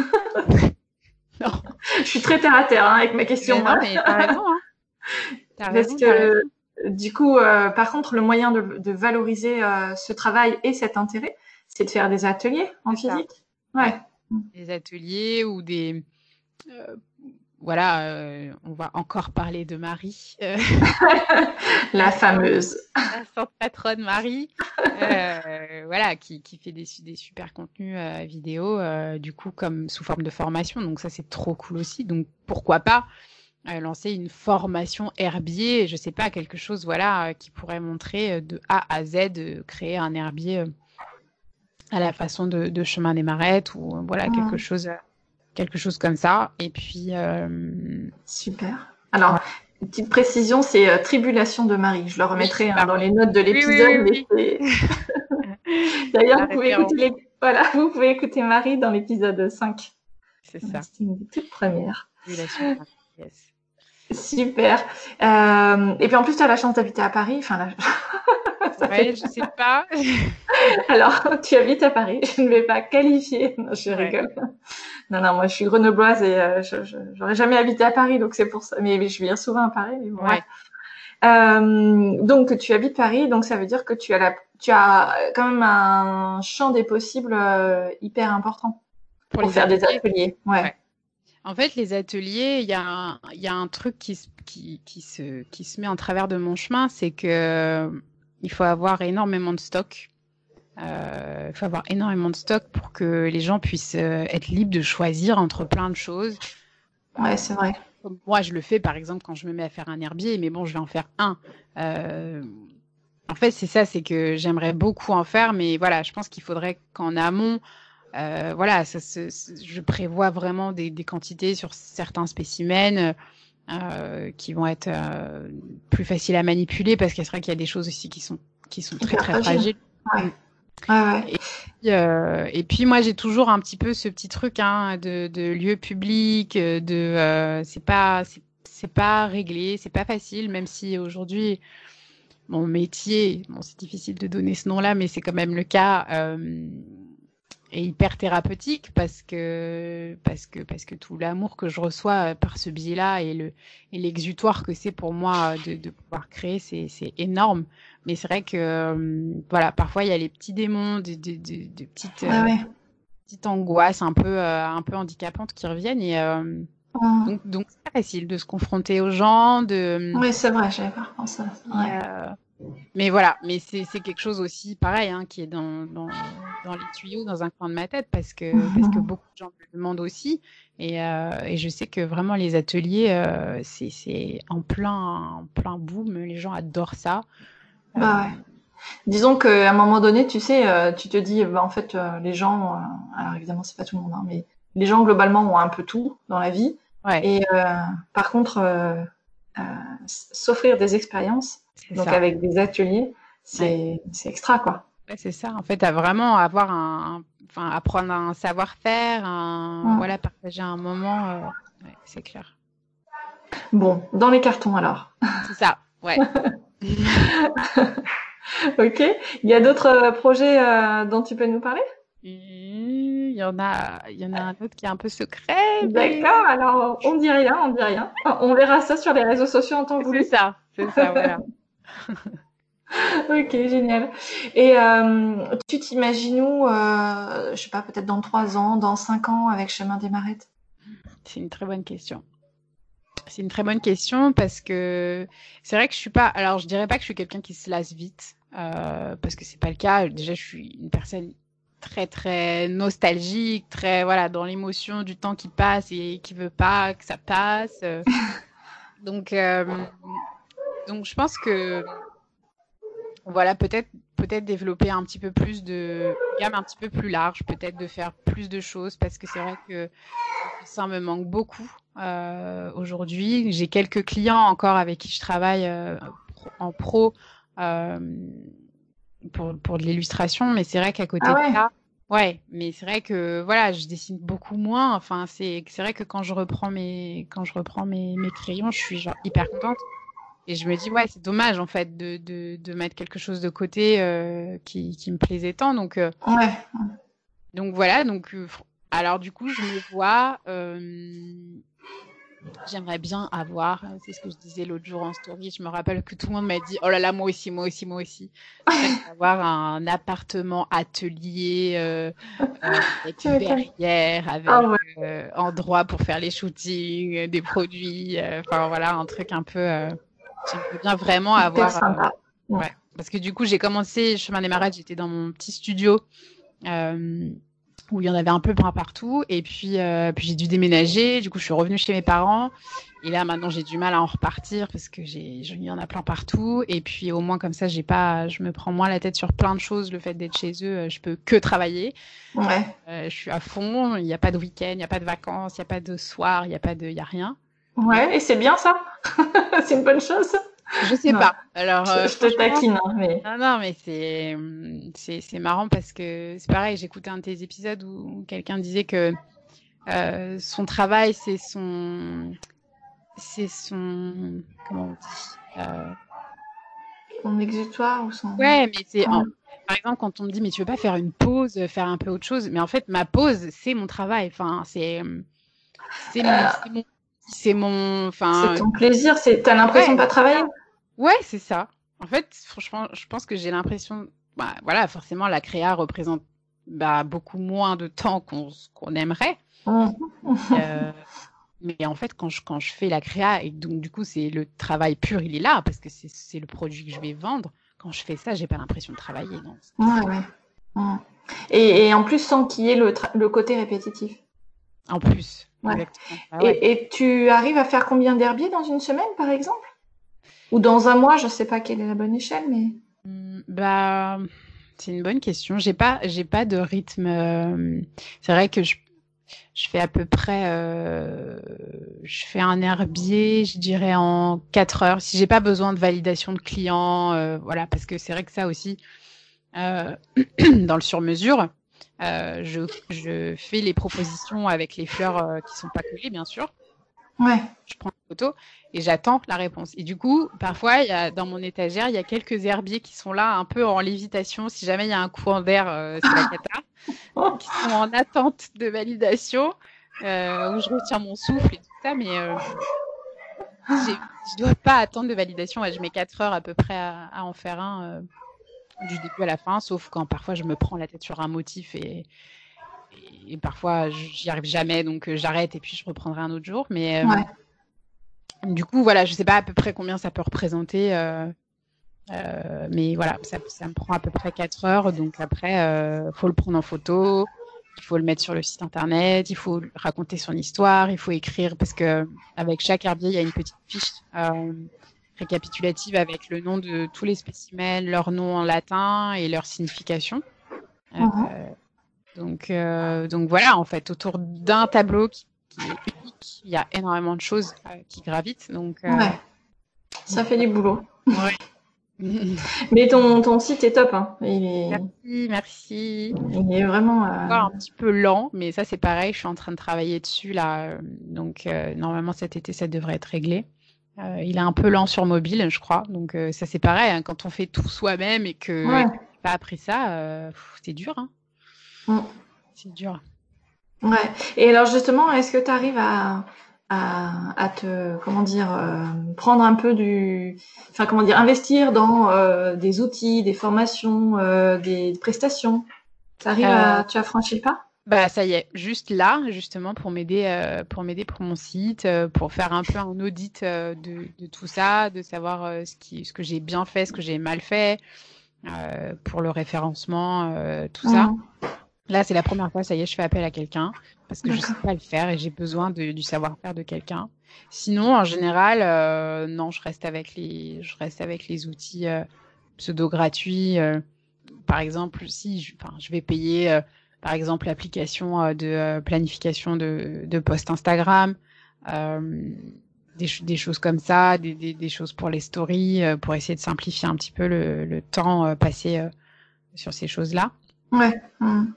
Non, Je suis très terre à terre hein, avec ma question. mais non, mais t'as raison, hein. Parce T'as raison. que du coup, par contre, le moyen de valoriser ce travail et cet intérêt, c'est de faire des ateliers en C'est ça. physique. Ouais. Des ateliers ou des voilà, on va encore parler de Marie, La fameuse. la sainte patronne Marie, voilà, qui fait des super contenus vidéo, du coup, comme sous forme de formation. Donc ça, c'est trop cool aussi. Donc pourquoi pas lancer une formation herbier, je sais pas, quelque chose, voilà, qui pourrait montrer de A à Z, créer un herbier à la façon de Chemin des Marettes ou voilà quelque chose comme ça. Et puis Super. Alors, ouais, une petite précision, c'est Tribulation de Marie. Je le oui, remettrai dans pardon. les notes de Oui, l'épisode, mais oui, c'est... oui. D'ailleurs, La vous pouvez référence, écouter voilà, vous pouvez écouter Marie dans l'épisode 5. c'est Voilà, ça. c'était une des toutes premières. Tribulation de Marie, yes. Super. Et puis en plus, tu as la chance d'habiter à Paris. Enfin, ça Ouais, fait... je sais pas. Alors, tu habites à Paris. Je ne vais pas qualifier. Non, je Ouais. rigole. Non, moi, je suis grenobloise et j'aurais jamais habité à Paris, donc c'est pour ça. Mais je viens souvent à Paris. Mais bon, Ouais. donc, tu habites Paris, donc ça veut dire que tu as quand même un champ des possibles hyper important Pour pour les faire des ateliers. ateliers. Ouais. Ouais. En fait, les ateliers, il y a un truc qui se met en travers de mon chemin, c'est que il faut avoir énormément de stock. Il faut avoir énormément de stock pour que les gens puissent être libres de choisir entre plein de choses. Ouais, c'est vrai. comme moi, je le fais, par exemple, quand je me mets à faire un herbier, mais bon, je vais en faire un. En fait, c'est ça, c'est que j'aimerais beaucoup en faire, mais voilà, je pense qu'il faudrait qu'en amont, voilà, je prévois vraiment des quantités sur certains spécimens qui vont être plus faciles à manipuler, parce que c'est vrai qu'il y a des choses aussi qui sont très, Hyper très fragile. fragiles. Ouais. Ouais. Et puis moi j'ai toujours un petit peu ce petit truc de lieu public, c'est pas réglé, c'est pas facile, même si aujourd'hui mon métier, bon c'est difficile de donner ce nom-là, mais c'est quand même le cas, est hyper thérapeutique parce que tout l'amour que je reçois par ce biais-là et l'exutoire que c'est pour moi de pouvoir créer, c'est énorme. Mais c'est vrai que voilà, parfois il y a les petits démons, des petites petites angoisses un peu handicapantes qui reviennent et donc c'est pas facile de se confronter aux gens, Oui, c'est vrai, j'avais pas repensé à ça. Ouais. Mais voilà, mais c'est quelque chose aussi pareil qui est dans les tuyaux, dans un coin de ma tête parce que beaucoup de gens me le demandent aussi et je sais que vraiment les ateliers c'est en plein boom, les gens adorent ça. Bah ouais. Disons qu'à un moment donné, tu sais, tu te dis, en fait, les gens, alors évidemment, c'est pas tout le monde, mais les gens globalement ont un peu tout dans la vie. Ouais. Et par contre, s'offrir des expériences, donc ça. avec des ateliers, c'est extra, quoi. Ouais, c'est ça. En fait, à vraiment avoir apprendre un savoir-faire, voilà, partager un moment, ouais, c'est clair. Bon, dans les cartons alors. C'est ça, ouais. Ok. Il y a d'autres projets dont tu peux nous parler? Il y en a un autre qui est un peu secret. D'accord, alors on dit rien. On verra ça sur les réseaux sociaux en temps voulu. C'est ça, voilà. Ok, génial. Et tu t'imagines où, je sais pas, peut-être dans 3 ans, dans 5 ans, avec Chemin des Marettes? C'est une très bonne question. C'est une très bonne question parce que c'est vrai que je dirais pas que je suis quelqu'un qui se lasse vite, parce que c'est pas le cas. Déjà, je suis une personne très très nostalgique, très voilà dans l'émotion du temps qui passe et qui veut pas que ça passe. Donc je pense que voilà peut-être développer un petit peu plus de gamme un petit peu plus large, peut-être de faire plus de choses parce que c'est vrai que ça me manque beaucoup aujourd'hui. J'ai quelques clients encore avec qui je travaille en pro pour de l'illustration, mais c'est vrai qu'à côté de ça, ouais, mais c'est vrai que voilà, je dessine beaucoup moins. Enfin, c'est vrai que quand je reprends mes crayons, je suis genre hyper contente. Et je me dis ouais, c'est dommage en fait de mettre quelque chose de côté qui me plaisait tant. Donc voilà, alors du coup, je me vois j'aimerais bien avoir, c'est ce que je disais l'autre jour en story, je me rappelle que tout le monde m'a dit oh là là, moi aussi. Avoir un appartement atelier avec une verrière, avec endroit pour faire les shootings, des produits, enfin voilà, un truc un peu j'aimerais bien vraiment avoir ouais, parce que du coup, j'ai commencé Chemin des Marettes, j'étais dans mon petit studio où il y en avait un peu partout. Et puis j'ai dû déménager. Du coup, je suis revenue chez mes parents. Et là, maintenant, j'ai du mal à en repartir parce que il y en a plein partout. Et puis, au moins, comme ça, je me prends moins la tête sur plein de choses. Le fait d'être chez eux, je peux que travailler. Je suis à fond. Il n'y a pas de week-end, il n'y a pas de vacances, il n'y a pas de soir, il y a rien. Ouais, et c'est bien ça. C'est une bonne chose. Je sais pas. Alors, je te taquine, mais. Non, mais c'est marrant parce que c'est pareil. J'écoutais un de tes épisodes où quelqu'un disait que son travail, c'est son comment on dit son exutoire ou son. Ouais, mais par exemple quand on me dit mais tu veux pas faire une pause, faire un peu autre chose, mais en fait ma pause c'est mon travail. Enfin c'est mon c'est ton plaisir. T'as l'impression de pas travailler. Ouais, c'est ça. En fait, franchement, je pense que j'ai l'impression, voilà, forcément, la créa représente beaucoup moins de temps qu'on aimerait. Mais en fait, quand je fais la créa, et donc du coup, c'est le travail pur, il est là, parce que c'est le produit que je vais vendre. Quand je fais ça, j'ai pas l'impression de travailler. Non. Ouais. Et en plus, sans qu'il y ait le côté répétitif. En plus, Ouais. Exactement. Ah ouais. Et tu arrives à faire combien d'herbiers dans une semaine, par exemple? Ou dans un mois, je sais pas quelle est la bonne échelle, mais... Bah, c'est une bonne question. J'ai pas de rythme. C'est vrai que je fais à peu près, je fais un herbier, je dirais en 4 heures. Si j'ai pas besoin de validation de clients, voilà, parce que c'est vrai que ça aussi, euh, dans le sur-mesure, je fais les propositions avec les fleurs qui sont pas collées, bien sûr. Ouais. Je prends une photo et j'attends la réponse. Et du coup, parfois, dans mon étagère, il y a quelques herbiers qui sont là, un peu en lévitation. Si jamais il y a un courant d'air, c'est la cata, qui sont en attente de validation, où je retiens mon souffle et tout ça. Mais je dois pas attendre de validation. Ouais, je mets 4 heures à peu près à en faire un du début à la fin, sauf quand parfois je me prends la tête sur un motif et parfois j'y arrive jamais, donc j'arrête et puis je reprendrai un autre jour. Mais Ouais. du coup, voilà, je sais pas à peu près combien ça peut représenter, mais voilà, ça me prend à peu près 4 heures. Donc après, faut le prendre en photo, il faut le mettre sur le site internet, il faut raconter son histoire, il faut écrire parce que avec chaque herbier, il y a une petite fiche récapitulative avec le nom de tous les spécimens, leur nom en latin et leur signification. Mhm. Donc voilà, en fait, autour d'un tableau qui est unique, il y a énormément de choses qui gravitent. Donc Ouais. Ça fait du boulot. ouais. Mais ton site est top, hein. Merci. Il est vraiment... Un petit peu lent, mais ça c'est pareil, je suis en train de travailler dessus là. Donc normalement cet été ça devrait être réglé. Il est un peu lent sur mobile, je crois. Donc ça c'est pareil, hein, quand on fait tout soi-même et Ouais. qu'on n'a pas appris ça, c'est dur, hein. Mm. C'est dur. Ouais. Et alors justement, est-ce que tu arrives à te, comment dire, prendre un peu enfin comment dire, investir dans des outils, des formations, des prestations. Tu as franchi le pas? Bah ça y est, juste là, justement pour mon site, pour faire un peu un audit de tout ça, de savoir ce que j'ai bien fait, ce que j'ai mal fait, pour le référencement, tout ça. Mhm. Là, c'est la première fois, ça y est, je fais appel à quelqu'un parce que je sais D'accord. pas le faire et j'ai besoin du savoir-faire de quelqu'un. Sinon, en général, non, je reste avec les outils pseudo gratuits. Par exemple, si je vais payer, par exemple, l'application de planification de posts Instagram, euh, des choses comme ça, des choses pour les stories, pour essayer de simplifier un petit peu le temps passé sur ces choses-là. Ouais. Mhm.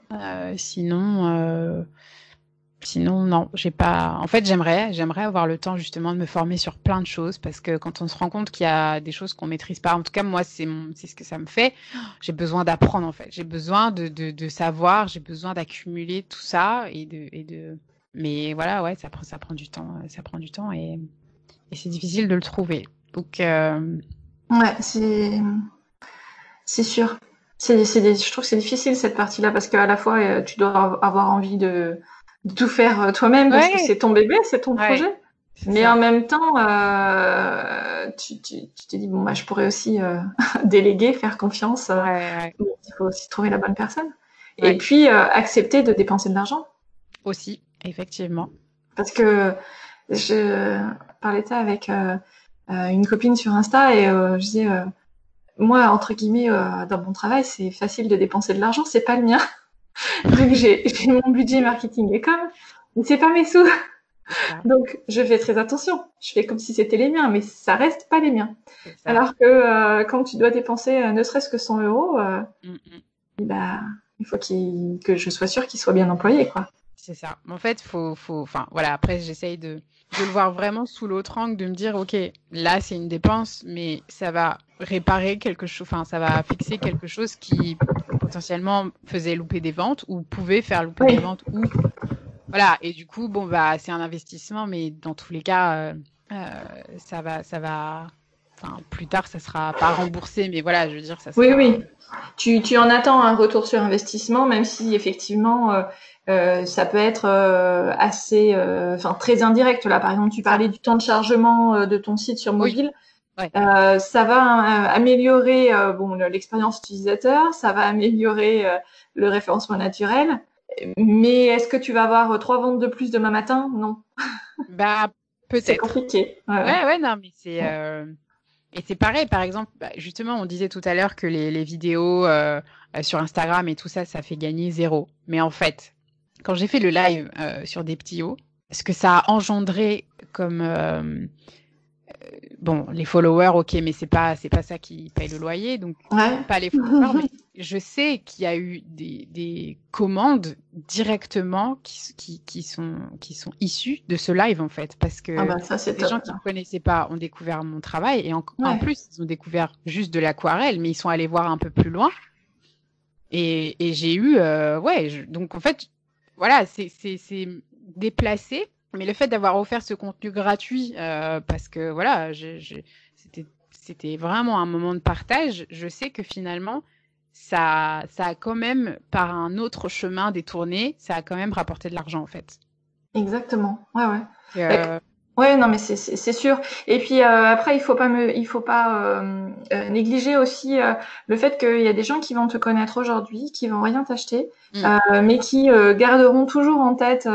Sinon, non, j'ai pas. En fait, j'aimerais avoir le temps justement de me former sur plein de choses parce que quand on se rend compte qu'il y a des choses qu'on maîtrise pas, en tout cas moi, c'est ce que ça me fait. J'ai besoin d'apprendre en fait. J'ai besoin de savoir. J'ai besoin d'accumuler tout ça et de. Mais voilà, ouais, ça prend du temps. Ça prend du temps et c'est difficile de le trouver. Donc, Ouais, c'est sûr. Je trouve que c'est difficile cette partie-là parce qu'à la fois tu dois avoir envie de tout faire toi-même parce que ouais, c'est ton bébé, c'est ton ouais, projet. c'est Mais en ça. même temps, tu te dis bon bah je pourrais aussi déléguer, faire confiance. Ouais, ouais, Bon, il faut aussi trouver la bonne personne. Et ouais. puis accepter de dépenser de l'argent Aussi, effectivement. parce que je parlais de ça avec une copine sur Insta et je disais moi entre guillemets dans mon travail c'est facile de dépenser de l'argent, c'est pas le mien. Donc j'ai mon budget marketing et com, mais c'est pas mes sous. C'est ça, Donc je fais très attention. Je fais comme si c'était les miens, mais ça reste pas les miens. c'est ça. Alors que quand tu dois dépenser ne serait-ce que 100 euros, Mm, mm. bah, il faut que je sois sûre qu'il soit bien employé, quoi. C'est ça. En fait, enfin, voilà. Après, j'essaye de le voir vraiment sous l'autre angle, de me dire, OK, là, c'est une dépense, mais ça va réparer quelque chose, enfin, ça va fixer quelque chose qui potentiellement faisait louper des ventes ou pouvait faire louper des Oui, ventes ou, voilà. Et du coup, bon, bah, c'est un investissement, mais dans tous les cas, enfin, plus tard, ça sera pas remboursé, mais voilà, je veux dire, ça oui, sera, oui. Tu en attends un retour sur investissement, même si effectivement ça peut être assez, enfin très indirect. Là, par exemple, tu ça. parlais du temps de chargement de ton site sur Oui, mobile. ouais, Ça va améliorer bon l'expérience utilisateur, ça va améliorer le référencement naturel, Mais est-ce que tu vas avoir 3 ventes de plus demain matin? Non. Bah, C'est peut-être. compliqué. Ouais, non, mais c'est... Et c'est pareil, par exemple, justement, on disait tout à l'heure que les vidéos sur Instagram et tout ça, ça fait gagner 0. Mais en fait, quand j'ai fait le live sur des petits hauts, ce que ça a engendré comme... bon, les followers, ok, mais c'est pas ça qui paye le loyer, donc Ouais. pas les followers, mais je sais qu'il y a eu des commandes directement qui sont issues de ce live, en fait, parce que Ça, c'est des top. gens qui ne connaissaient pas ont découvert mon travail, et en Ouais. plus, ils ont découvert juste de l'aquarelle, mais ils sont allés voir un peu plus loin, et j'ai eu, donc en fait, voilà, c'est déplacé, mais le fait d'avoir offert ce contenu gratuit, parce que voilà, c'était vraiment un moment de partage, je sais que finalement, ça a quand même, par un autre chemin détourné, ça a quand même rapporté de l'argent, en fait. Exactement. Ouais, ouais. Euh, Ouais, non, mais c'est sûr. Et puis après, il faut pas négliger aussi le fait qu'il y a des gens qui vont te connaître aujourd'hui, qui vont rien t'acheter, mais qui garderont toujours en tête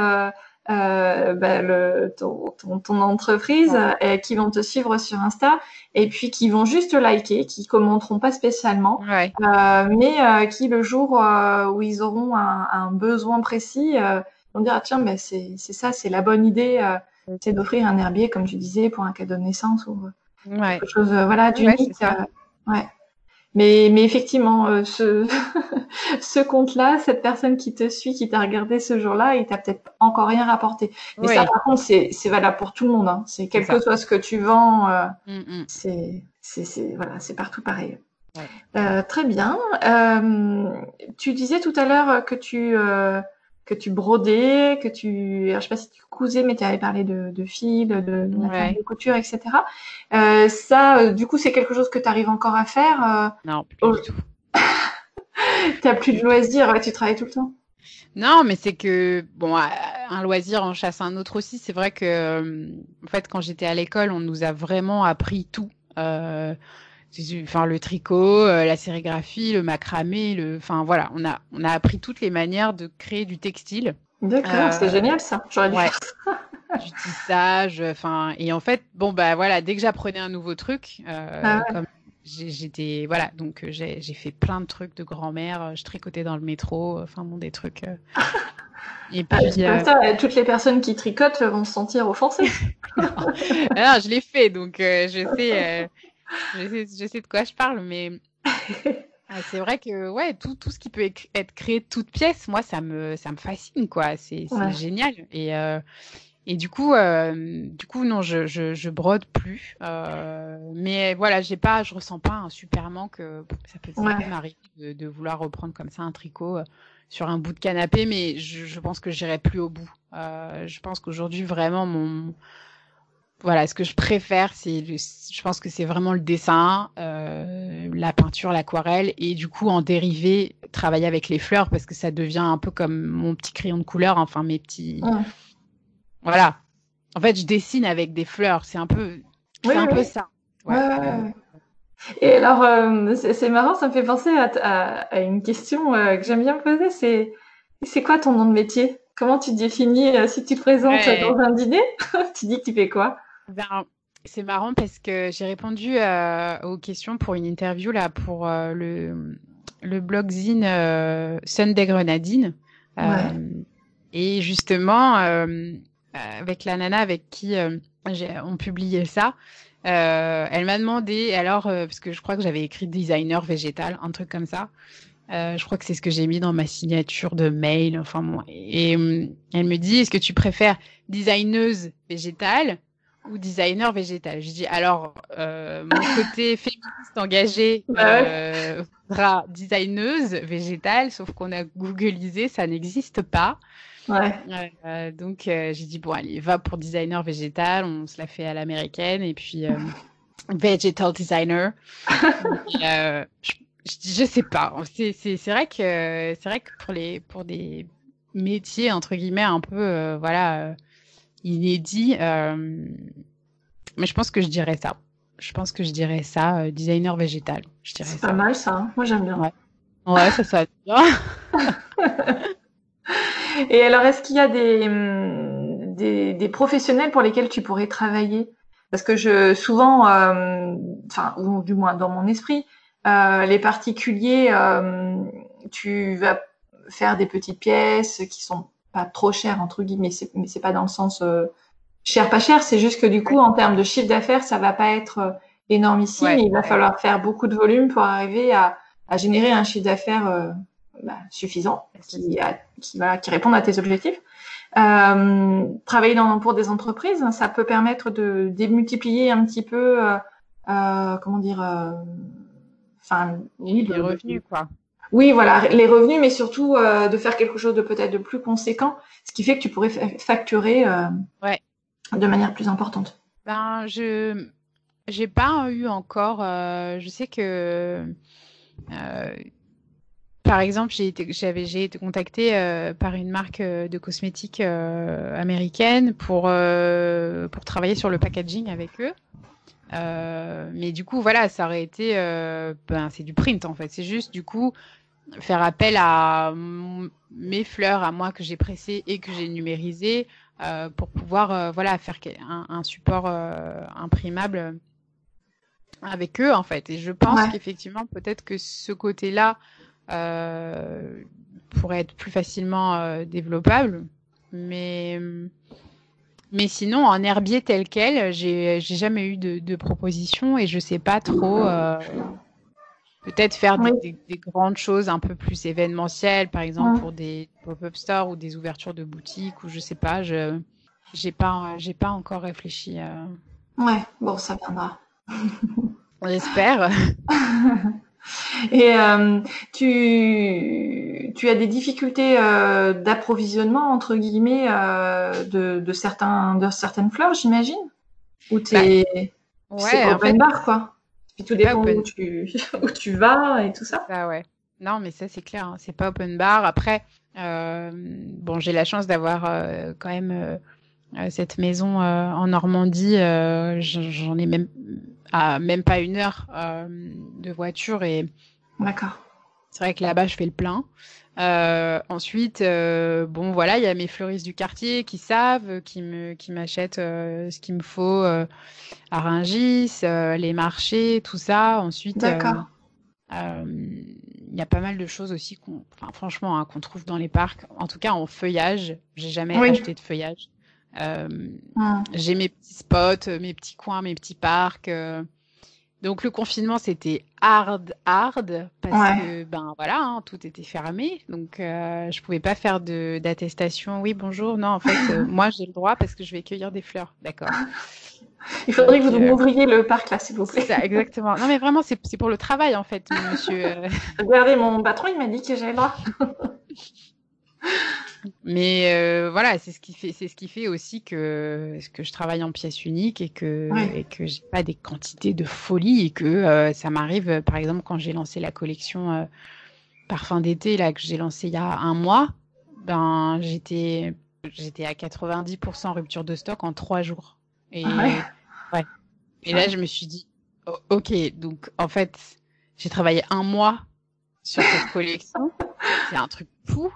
ton entreprise, qui vont te suivre sur Insta, et puis qui vont juste liker, qui commenteront pas spécialement, ouais. mais qui le jour où ils auront un besoin précis vont dire ah, tiens, ben c'est ça, c'est la bonne idée. C'est d'offrir un herbier, comme tu disais, pour un cadeau de naissance ou quelque chose Ouais, d'unique. c'est ça. Ouais. Mais effectivement, ce compte-là, cette personne qui te suit, qui t'a regardé ce jour-là, il t'a peut-être encore rien rapporté. Mais ça, par contre, c'est valable pour tout le monde. Hein. C'est quel que soit ce que tu vends, c'est voilà, c'est partout pareil. Ouais. Très bien. Tu disais tout à l'heure que tu brodais, alors, je sais pas si tu cousais, mais tu avais parlé de fil, de matériel de couture, etc. Ça, du coup, c'est quelque chose que tu arrives encore à faire. Non, plus du tout. T'as plus de loisirs, tu travailles tout le temps. Non, mais c'est que, bon, un loisir en chasse un autre aussi. C'est vrai que, en fait, quand j'étais à l'école, on nous a vraiment appris tout. Enfin, le tricot, la sérigraphie, le macramé, enfin voilà, on a appris toutes les manières de créer du textile. D'accord, c'est génial ça. J'aurais dû faire ça. Du tissage, enfin, et en fait, bon bah voilà, dès que j'apprenais un nouveau truc, comme j'étais, voilà, donc j'ai fait plein de trucs de grand-mère, je tricotais dans le métro, enfin bon, des trucs. Et puis comme ça, toutes les personnes qui tricotent vont se sentir offensées. non, je l'ai fait, donc je sais de quoi je parle, mais c'est vrai que ouais, tout ce qui peut être créé de toutes pièces, moi ça me fascine quoi, c'est génial et du coup non, je brode plus, mais voilà, je ressens pas un super manque. Ça peut m'arriver de vouloir reprendre comme ça un tricot sur un bout de canapé, mais je pense que j'irai plus au bout. Je pense qu'aujourd'hui vraiment voilà, ce que je préfère, je pense que c'est vraiment le dessin, la peinture, l'aquarelle, et du coup en dérivé, travailler avec les fleurs parce que ça devient un peu comme mon petit crayon de couleur, enfin mes petits. Voilà. En fait, je dessine avec des fleurs. C'est un peu ça. Ouais. Et alors, c'est marrant, ça me fait penser à une question que j'aime bien poser. C'est quoi ton nom de métier? Comment tu te définis si tu te présentes dans un dîner? Tu dis que tu fais quoi? Ben, c'est marrant parce que j'ai répondu aux questions pour une interview là pour le blog zine Sunday Grenadine. Et justement, avec la nana avec qui on publiait ça, elle m'a demandé, alors, parce que je crois que j'avais écrit designer végétal, un truc comme ça. Je crois que c'est ce que j'ai mis dans ma signature de mail. Enfin bon. Et elle me dit, est-ce que tu préfères designeuse végétale ou designer végétal? Je dis, alors, mon côté féministe engagé sera designeuse végétale, sauf qu'on a googlisé, ça n'existe pas. Donc j'ai dit bon allez, va pour designer végétal, on se la fait à l'américaine et puis vegetal designer. Je sais pas, c'est vrai que pour des métiers entre guillemets un peu inédits, mais je pense que je dirais ça. Designer végétal. C'est pas mal ça, hein. Moi j'aime bien. Ouais, ça sonne bien. Et alors, est-ce qu'il y a des professionnels pour lesquels tu pourrais travailler? Parce que souvent, enfin, ou du moins dans mon esprit, les particuliers, tu vas faire des petites pièces qui sont pas trop chères entre guillemets, mais c'est pas dans le sens cher pas cher, c'est juste que du coup, en termes de chiffre d'affaires, ça va pas être énormissime. Ouais, Il va falloir faire beaucoup de volume pour arriver à générer un chiffre d'affaires suffisant qui répond à tes objectifs. Travailler pour des entreprises, ça peut permettre de démultiplier un petit peu, comment dire, enfin, oui, les revenus, quoi. oui, voilà, les revenus, mais surtout de faire quelque chose de peut-être de plus conséquent, ce qui fait que tu pourrais facturer Ouais. de manière plus importante. Ben, j'ai pas eu encore. Je sais que, par exemple, j'ai été contactée par une marque de cosmétiques américaine pour travailler sur le packaging avec eux. Mais du coup, voilà, ça aurait été, c'est du print en fait. C'est juste du coup faire appel à mes fleurs à moi que j'ai pressées et que j'ai numérisées pour pouvoir voilà faire un support imprimable avec eux en fait. Et je pense qu'effectivement peut-être que ce côté-là pourrait être plus facilement développable, mais sinon en herbier tel quel, j'ai jamais eu de proposition et je sais pas trop. Peut-être faire des grandes choses un peu plus événementielles, par exemple pour des pop-up stores ou des ouvertures de boutiques ou je sais pas. J'ai pas encore réfléchi. Ouais, bon, ça viendra. On espère. Et tu as des difficultés d'approvisionnement entre guillemets de certaines fleurs, j'imagine, ou c'est open bar quoi. Puis tout dépend où tu vas et tout ça. Ça ouais. Non mais ça c'est clair, hein. C'est pas open bar. Après bon j'ai la chance d'avoir quand même cette maison en Normandie. J'en ai même même pas 1 heure de voiture et d'accord. C'est vrai que là-bas, je fais le plein. Ensuite, bon, voilà, il y a mes fleuristes du quartier qui savent, qui m'achètent ce qu'il me faut à Rungis, les marchés, tout ça. Ensuite, il y a pas mal de choses aussi franchement, hein, qu'on trouve dans les parcs. En tout cas, en feuillage. J'ai jamais acheté de feuillage. J'ai mes petits spots, mes petits coins, mes petits parcs. Donc le confinement c'était hard parce que ben voilà hein, tout était fermé donc je pouvais pas faire d'attestation. Oui bonjour non en fait moi j'ai le droit parce que je vais cueillir des fleurs. D'accord. Il faudrait que vous m'ouvriez le parc là s'il vous plaît. C'est ça exactement. Non mais vraiment c'est pour le travail en fait monsieur. Regardez mon patron il m'a dit que j'avais le droit. Mais voilà, c'est ce qui fait aussi que je travaille en pièce unique et que j'ai pas des quantités de folie et que ça m'arrive par exemple quand j'ai lancé la collection parfum d'été là que j'ai lancé il y a 1 mois, ben j'étais à 90% rupture de stock en 3 jours. Et Et là je me suis dit OK, donc en fait, j'ai travaillé 1 mois sur cette collection. C'est un truc fou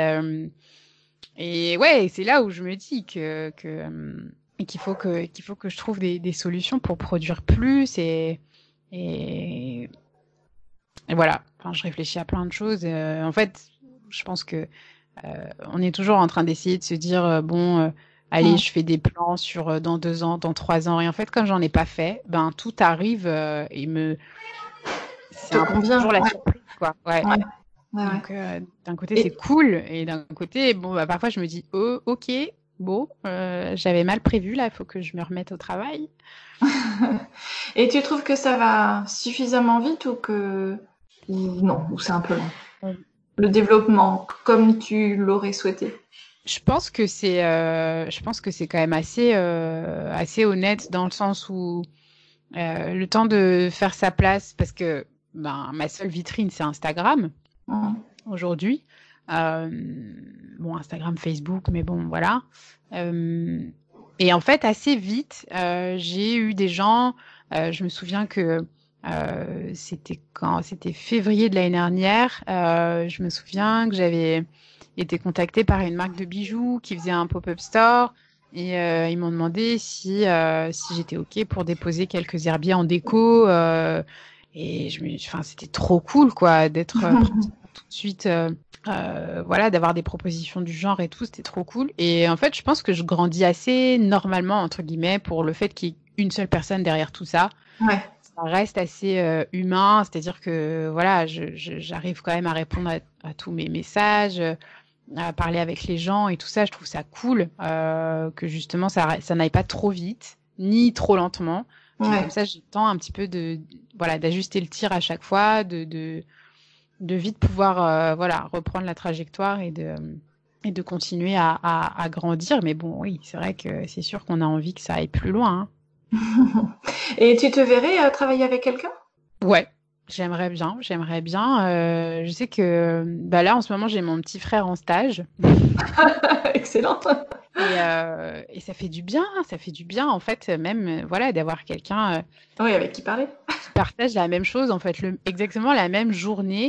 et ouais, c'est là où je me dis qu'il faut que je trouve des solutions pour produire plus et voilà. Enfin, je réfléchis à plein de choses. En fait, je pense que on est toujours en train d'essayer de se dire bon, allez, je fais des plans sur dans 2 ans, dans 3 ans. Et en fait, comme j'en ai pas fait, ben tout arrive et c'est toujours la surprise, quoi. Ouais. Donc d'un côté c'est cool et d'un côté bon bah, parfois je me dis oh ok bon j'avais mal prévu là il faut que je me remette au travail. Et tu trouves que ça va suffisamment vite ou non ou c'est un peu lent le développement comme tu l'aurais souhaité? Je pense que c'est quand même assez honnête dans le sens où le temps de faire sa place parce que ben ma seule vitrine c'est Instagram. Aujourd'hui. Bon, Instagram, Facebook, mais bon, voilà. Et en fait, assez vite, j'ai eu des gens, je me souviens que C'était quand? C'était février de l'année dernière. Je me souviens que j'avais été contactée par une marque de bijoux qui faisait un pop-up store. Et ils m'ont demandé si j'étais OK pour déposer quelques herbiers en déco. Et enfin, c'était trop cool, quoi, d'être tout de suite, voilà, d'avoir des propositions du genre et tout, c'était trop cool. Et en fait, je pense que je grandis assez normalement, entre guillemets, pour le fait qu'il y ait une seule personne derrière tout ça. Ouais. Ça reste assez humain, c'est-à-dire que voilà, j'arrive quand même à répondre à tous mes messages, à parler avec les gens et tout ça. Je trouve ça cool que justement ça n'aille pas trop vite ni trop lentement. Donc, comme ça, j'ai le temps un petit peu voilà, d'ajuster le tir à chaque fois, de vite pouvoir voilà, reprendre la trajectoire et de continuer à grandir. Mais bon, oui, c'est vrai que c'est sûr qu'on a envie que ça aille plus loin, hein. Et tu te verrais travailler avec quelqu'un? Ouais, j'aimerais bien. Je sais que là, en ce moment, j'ai mon petit frère en stage. Excellent. Et ça fait du bien, en fait, même, voilà, d'avoir quelqu'un Oui, avec qui parler. qui partage la même chose, en fait, exactement la même journée.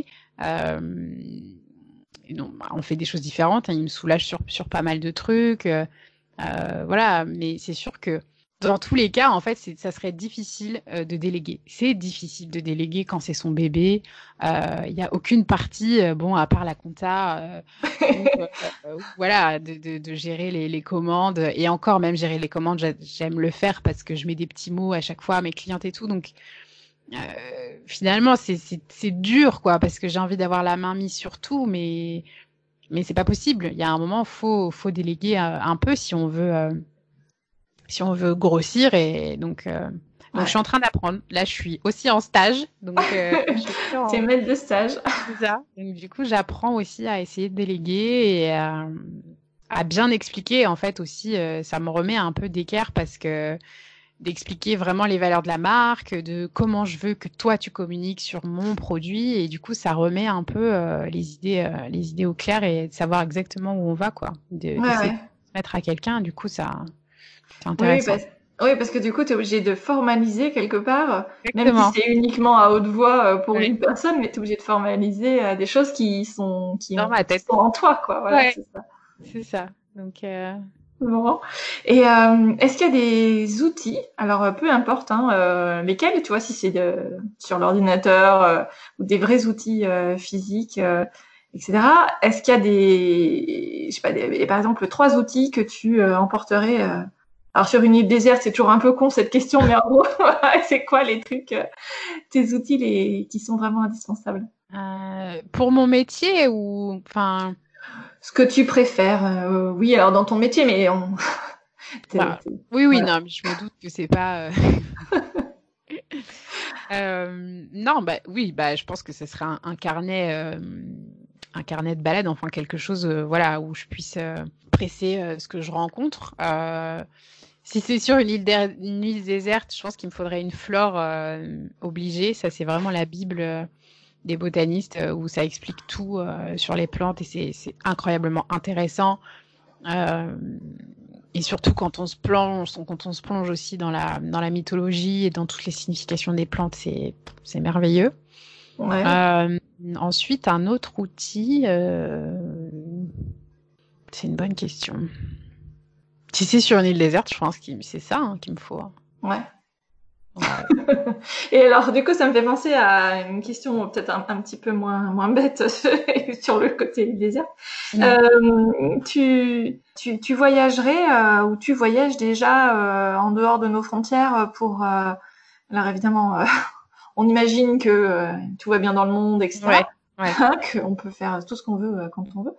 Non, on fait des choses différentes, hein, il me soulage sur pas mal de trucs. Voilà, mais c'est sûr que dans tous les cas, en fait, ça serait difficile de déléguer. C'est difficile de déléguer quand c'est son bébé. Il n'y a aucune partie, bon, à part la compta, voilà, de gérer les commandes. Et encore, même gérer les commandes, j'aime le faire parce que je mets des petits mots à chaque fois à mes clientes et tout. Donc, finalement, c'est dur, quoi, parce que j'ai envie d'avoir la main mise sur tout, mais c'est pas possible. Il y a un moment, faut déléguer un peu si on veut grossir. Et donc je suis en train d'apprendre. Là, je suis aussi en stage, donc T'es maître de stage. C'est ça. Donc du coup, j'apprends aussi à essayer de déléguer et à bien expliquer. En fait aussi, ça me remet un peu d'équerre parce que d'expliquer vraiment les valeurs de la marque, de comment je veux que toi tu communiques sur mon produit, et du coup ça remet un peu les idées au clair et de savoir exactement où on va, quoi. D'essayer de mettre à quelqu'un, du coup c'est intéressant. Oui, parce que du coup tu es obligé de formaliser quelque part, Exactement. même si c'est uniquement à haute voix pour une personne, mais tu es obligé de formaliser des choses qui sont dans ma tête, qui sont en toi, quoi. Voilà, c'est ça. C'est ça. Donc Bon. Et est-ce qu'il y a des outils, alors peu importe lesquels, tu vois, si c'est sur l'ordinateur ou des vrais outils physiques, etc. Est-ce qu'il y a je sais pas, par exemple 3 outils que tu emporterais alors sur une île déserte, c'est toujours un peu con cette question, mais en gros, c'est quoi les trucs, tes outils qui sont vraiment indispensables? Pour mon métier ou enfin. Ce que tu préfères, oui, alors dans ton métier, mais oui, voilà. non, mais je me doute que c'est pas. Non, oui, je pense que ce serait un carnet de balade, enfin quelque chose, voilà, où je puisse presser ce que je rencontre. Si c'est sur une île déserte, je pense qu'il me faudrait une flore obligée. Ça, c'est vraiment la Bible des botanistes où ça explique tout sur les plantes et c'est incroyablement intéressant. Et surtout quand on se plonge aussi dans la mythologie et dans toutes les significations des plantes, c'est merveilleux. Ouais. Ensuite, un autre outil, c'est une bonne question. Si c'est sur une île déserte, je pense que c'est ça qu'il me faut. Ouais. Et alors, du coup, ça me fait penser à une question peut-être un petit peu moins bête sur le côté désert. Tu voyagerais ou tu voyages déjà en dehors de nos frontières pour... alors évidemment, on imagine que tout va bien dans le monde, etc. Qu'on peut faire tout ce qu'on veut quand on veut.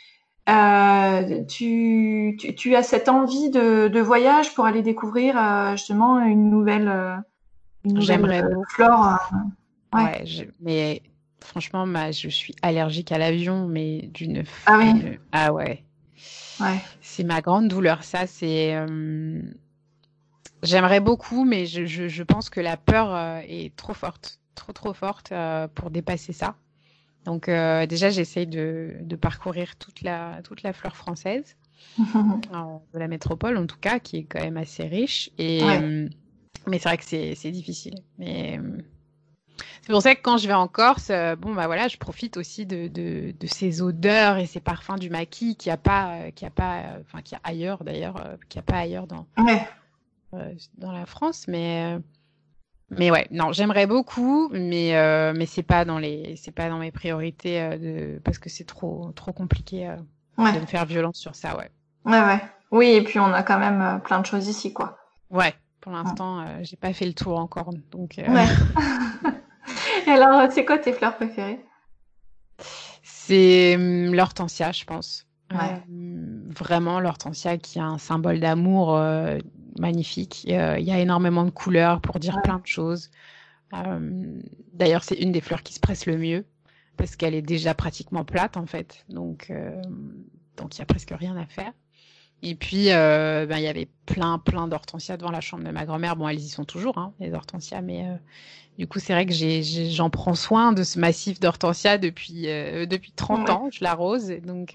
Tu as cette envie de voyage pour aller découvrir justement une nouvelle J'aimerais flore. Ouais, mais franchement, je suis allergique à l'avion, mais d'une. Ah oui. Ah ouais. Ouais. C'est ma grande douleur, ça. C'est. J'aimerais beaucoup, mais je pense que la peur est trop forte, trop forte pour dépasser ça. Donc déjà, j'essaye de parcourir toute la flore française, de la métropole en tout cas, qui est quand même assez riche. Et mais c'est vrai que c'est difficile. Mais C'est pour ça que quand je vais en Corse, bon bah voilà, je profite aussi de ces odeurs et ces parfums du maquis qu'il y a ailleurs d'ailleurs, qu'il n'y a pas ailleurs Ouais. dans la France, mais ouais, non, j'aimerais beaucoup, mais c'est pas dans mes priorités parce que c'est trop compliqué Ouais. de me faire violence sur ça, ouais. Ouais. Oui, et puis on a quand même plein de choses ici, quoi. Ouais, pour l'instant, j'ai pas fait le tour encore, donc Ouais. Et alors, c'est quoi tes fleurs préférées? c'est l'hortensia, je pense. Ouais. Vraiment l'hortensia qui est un symbole d'amour magnifique. Il y a énormément de couleurs pour dire Ouais. plein de choses. D'ailleurs, c'est une des fleurs qui se presse le mieux parce qu'elle est déjà pratiquement plate en fait, donc il y a presque rien à faire. Et puis il y avait plein d'hortensias devant la chambre de ma grand-mère. Bon, elles y sont toujours, hein, les hortensias, mais du coup c'est vrai que j'en prends soin de ce massif d'hortensias depuis 30 Ouais. ans. Je l'arrose,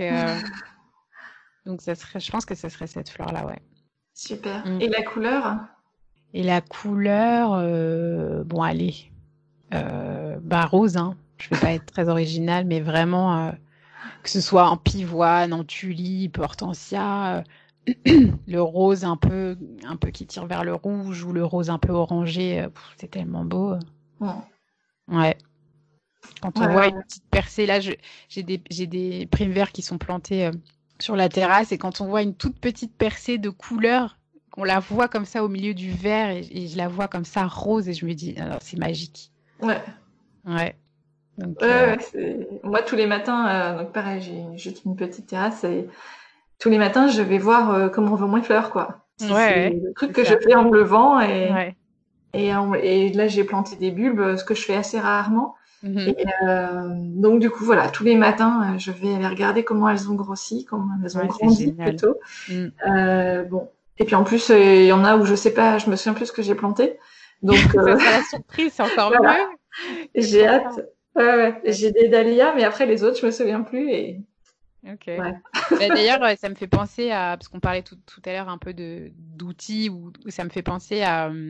donc je pense que ça serait cette fleur-là, ouais. Super. Mm. Et la couleur? Et la couleur, bon allez, rose, hein. Je vais pas être très originale, mais vraiment que ce soit en pivoine, en tulipe, hortensia, le rose un peu qui tire vers le rouge ou le rose un peu orangé, c'est tellement beau. Ouais. Ouais. Quand on Ouais, voit ouais. une petite percée, là, j'ai des primes verts qui sont plantés sur la terrasse et quand on voit une toute petite percée de couleur, qu'on la voit comme ça au milieu du vert et je la vois comme ça rose et je me dis, alors, c'est magique. Ouais. Ouais. Donc, Ouais, moi tous les matins, donc pareil, j'ai juste une petite terrasse et tous les matins je vais voir comment vont mes fleurs, quoi. C'est ouais, le truc c'est que je ça. fais en me levant Ouais. et là j'ai planté des bulbes, ce que je fais assez rarement. Mhm. Et donc du coup voilà, tous les matins je vais aller regarder comment elles ont grossi, comment elles ont Ouais, c'est grandi génial. plutôt. Mm. Bon, et puis en plus il y en a où je sais pas, je me souviens plus ce que j'ai planté. Donc Ça sera la surprise, c'est encore voilà, mieux. C'est j'ai trop hâte. bien. Ouais. Ouais. J'ai des dahlias, mais après les autres je me souviens plus et Ok. ouais. Bah, d'ailleurs, ça me fait penser parce qu'on parlait tout à l'heure un peu d'outils, où ça me fait penser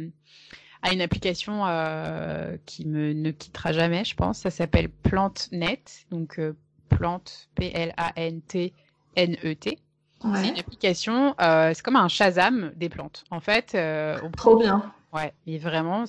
à une application qui ne quittera jamais, je pense. Ça s'appelle PlanteNet, donc Plante, Plantnet. C'est une Ouais, application, c'est comme un Shazam des plantes. En fait, on prend, trop bien. ouais, mais vraiment,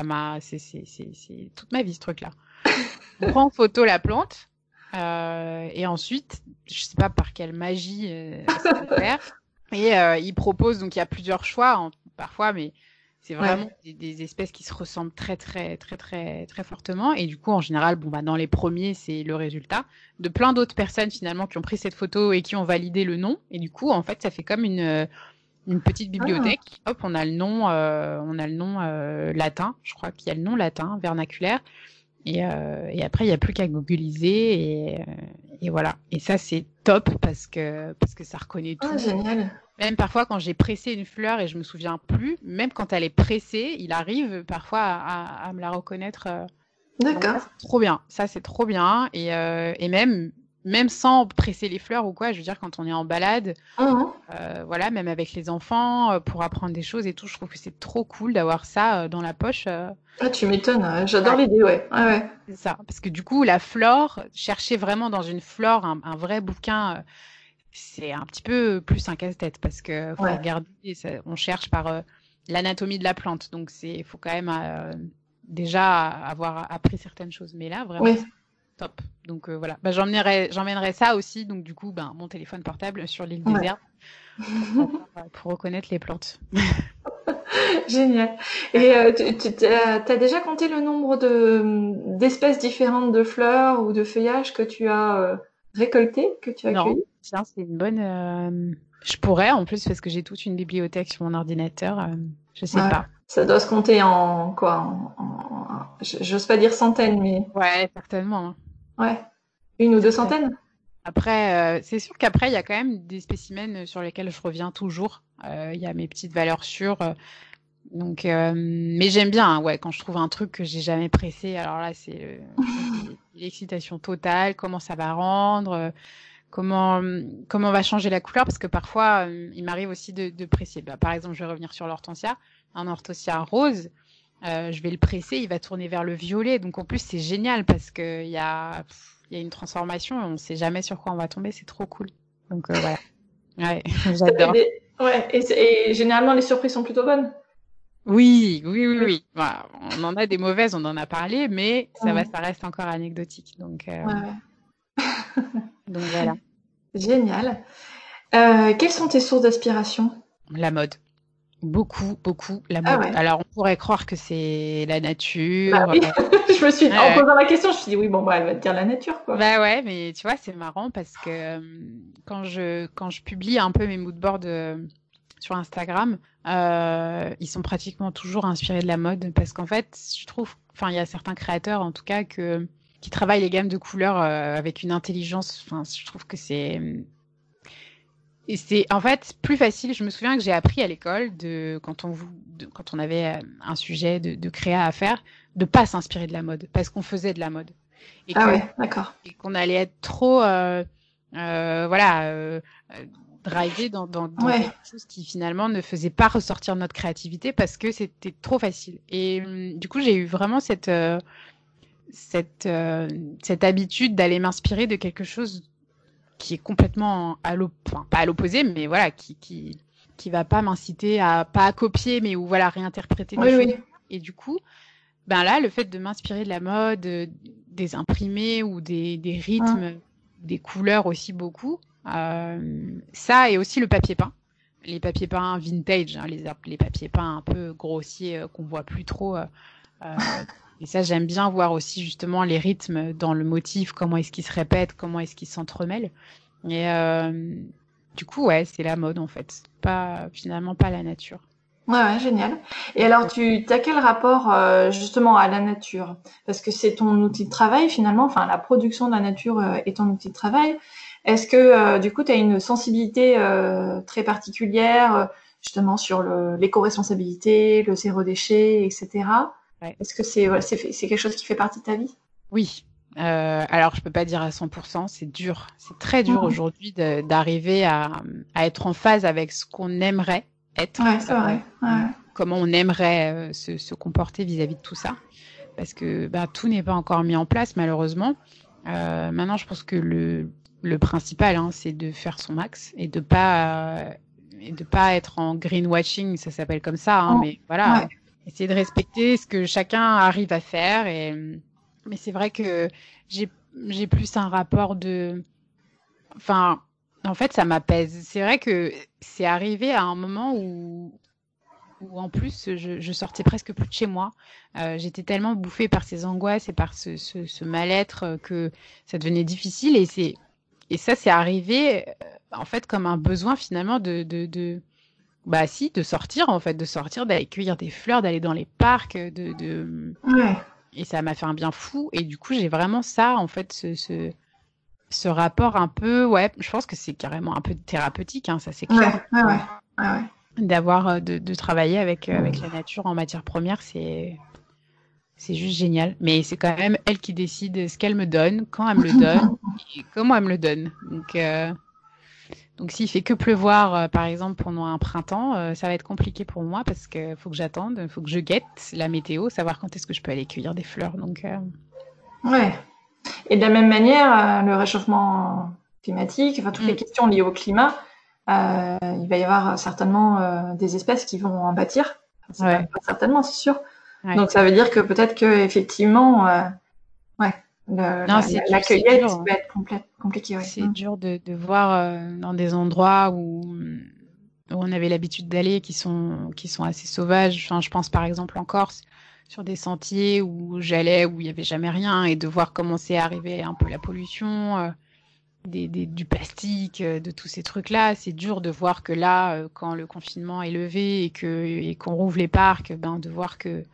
c'est toute ma vie ce truc-là. On prend en photo la plante et ensuite, je sais pas par quelle magie ça opère. Et il propose, donc il y a plusieurs choix parfois, mais c'est Ouais. vraiment des espèces qui se ressemblent très très très très très fortement. Et du coup, en général, bon bah dans les premiers, c'est le résultat de plein d'autres personnes finalement qui ont pris cette photo et qui ont validé le nom. Et du coup, en fait, ça fait comme une petite Ah, bibliothèque. Hop, on a le nom latin. Je crois qu'il y a le nom latin vernaculaire. Et après, il n'y a plus qu'à googliser et voilà. Et ça, c'est top parce que ça reconnaît tout. génial. Même parfois, quand j'ai pressé une fleur et je me souviens plus, même quand elle est pressée, il arrive parfois à me la reconnaître. Donc ça, D'accord. c'est trop bien. Ça, c'est trop bien. Et même sans presser les fleurs ou quoi, je veux dire, quand on est en balade, Mhm. voilà, même avec les enfants, pour apprendre des choses et tout, je trouve que c'est trop cool d'avoir ça dans la poche. Ah, tu m'étonnes. J'adore Ouais. l'idée, ouais. Ouais, ouais. C'est ça, parce que du coup, la flore, chercher vraiment dans une flore un vrai bouquin, c'est un petit peu plus un casse-tête parce que faut Ouais. regarder, on cherche par l'anatomie de la plante, donc faut quand même déjà avoir appris certaines choses. Mais là, vraiment, Oui. c'est top. Donc voilà, bah, j'emmènerai ça aussi, donc du coup, ben, mon téléphone portable sur l'île Ouais. déserte pour reconnaître les plantes. Génial. Ouais. Et t'as déjà compté le nombre d'espèces différentes de fleurs ou de feuillages que tu as récoltés, que tu as Non, cueillis? tiens, c'est une bonne. Je pourrais en plus parce que j'ai toute une bibliothèque sur mon ordinateur. Je sais Ouais. pas. Ça doit se compter en quoi? J'ose pas dire centaines, mais Ouais, certainement, hein. ouais, une ou deux Certainement. centaines. Après, c'est sûr qu'après, il y a quand même des spécimens sur lesquels je reviens toujours. Il y a mes petites valeurs sûres. Donc, mais j'aime bien, hein, ouais, quand je trouve un truc que j'ai jamais pressé. Alors là, c'est l'excitation totale. Comment ça va rendre, comment va changer la couleur, parce que parfois, il m'arrive aussi de presser. Bah, par exemple, je vais revenir sur l'hortensia. Un hortensia rose. je vais le presser, il va tourner vers le violet. Donc en plus, c'est génial parce qu'il y a une transformation. On ne sait jamais sur quoi on va tomber. C'est trop cool. Donc voilà. Ouais, j'adore. Ouais, et généralement, les surprises sont plutôt bonnes. Oui. Voilà, on en a des mauvaises, on en a parlé, mais ça reste encore anecdotique. Donc voilà. Génial. Quelles sont tes sources d'inspiration? La mode. Beaucoup la mode. Ouais. Alors, on pourrait croire que c'est la nature. Bah oui. Je me suis, en posant la question, je me suis dit, oui, bon, elle va te dire la nature, quoi. Bah ouais, mais tu vois, c'est marrant parce que quand je publie un peu mes moodboards sur Instagram, ils sont pratiquement toujours inspirés de la mode parce qu'en fait, je trouve, enfin, il y a certains créateurs, en tout cas, qui travaillent les gammes de couleurs avec une intelligence. Enfin, je trouve que c'est en fait plus facile. Je me souviens que j'ai appris à l'école quand on avait un sujet de créa à faire, de pas s'inspirer de la mode parce qu'on faisait de la mode et d'accord. et qu'on allait être trop drivé dans quelque chose qui finalement ne faisait pas ressortir notre créativité parce que c'était trop facile. Et du coup, j'ai eu vraiment cette habitude d'aller m'inspirer de quelque chose qui est complètement enfin, pas à l'opposé, mais voilà, qui va pas m'inciter pas à copier, mais ou voilà, réinterpréter des choses. Et du coup, ben là, le fait de m'inspirer de la mode, des imprimés ou des rythmes, des couleurs aussi beaucoup, ça et aussi le papier peint. Les papiers peints vintage, hein, les papiers peints un peu grossiers qu'on voit plus trop. Et ça, j'aime bien voir aussi justement les rythmes dans le motif, comment est-ce qu'ils se répètent, comment est-ce qu'ils s'entremêlent. Et du coup, ouais, c'est la mode en fait, finalement pas la nature. Ouais, génial. Et alors, tu as quel rapport justement à la nature? Parce que c'est ton outil de travail finalement, enfin la production de la nature est ton outil de travail. Est-ce que du coup, tu as une sensibilité très particulière justement sur l'éco-responsabilité, le zéro déchet, etc. Ouais. Est-ce que c'est quelque chose qui fait partie de ta vie? Oui. Alors, je peux pas dire à 100%, c'est dur. C'est très dur aujourd'hui d'arriver à être en phase avec ce qu'on aimerait être. Ouais, c'est vrai. Comment on aimerait se comporter vis-à-vis de tout ça. Parce que tout n'est pas encore mis en place, malheureusement. Maintenant, je pense que le principal, hein, c'est de faire son max et de pas être en greenwashing, ça s'appelle comme ça, hein, mais voilà, essayer de respecter ce que chacun arrive à faire. Mais c'est vrai que j'ai plus un rapport enfin, en fait, ça m'apaise. C'est vrai que c'est arrivé à un moment où en plus, je sortais presque plus de chez moi. J'étais tellement bouffée par ces angoisses et par ce mal-être que ça devenait difficile. Et ça, c'est arrivé en fait comme un besoin finalement de sortir en fait, d'aller cueillir des fleurs, d'aller dans les parcs, et ça m'a fait un bien fou. Et du coup, j'ai vraiment ça en fait, ce rapport un peu, ouais, je pense que c'est carrément un peu thérapeutique, hein, ça c'est clair. Ouais. D'avoir de travailler avec la nature en matière première, c'est juste génial. Mais c'est quand même elle qui décide ce qu'elle me donne, quand elle me le donne et comment elle me le donne. Donc s'il fait que pleuvoir, par exemple, pendant un printemps, ça va être compliqué pour moi parce que faut que j'attende, faut que je guette la météo, savoir quand est-ce que je peux aller cueillir des fleurs. Ouais. Et de la même manière, le réchauffement climatique, enfin toutes les questions liées au climat, il va y avoir certainement des espèces qui vont en pâtir. Pas certainement, c'est sûr. Ouais. Donc ça veut dire que peut-être que effectivement, la cueillette va être compliquée. Ouais. C'est dur de voir dans des endroits où on avait l'habitude d'aller qui sont assez sauvages. Enfin, je pense par exemple en Corse, sur des sentiers où j'allais, où il n'y avait jamais rien, et de voir comment c'est arrivé un peu la pollution, du plastique, de tous ces trucs-là. C'est dur de voir que là, quand le confinement est levé et qu'on rouvre les parcs, de voir qu'il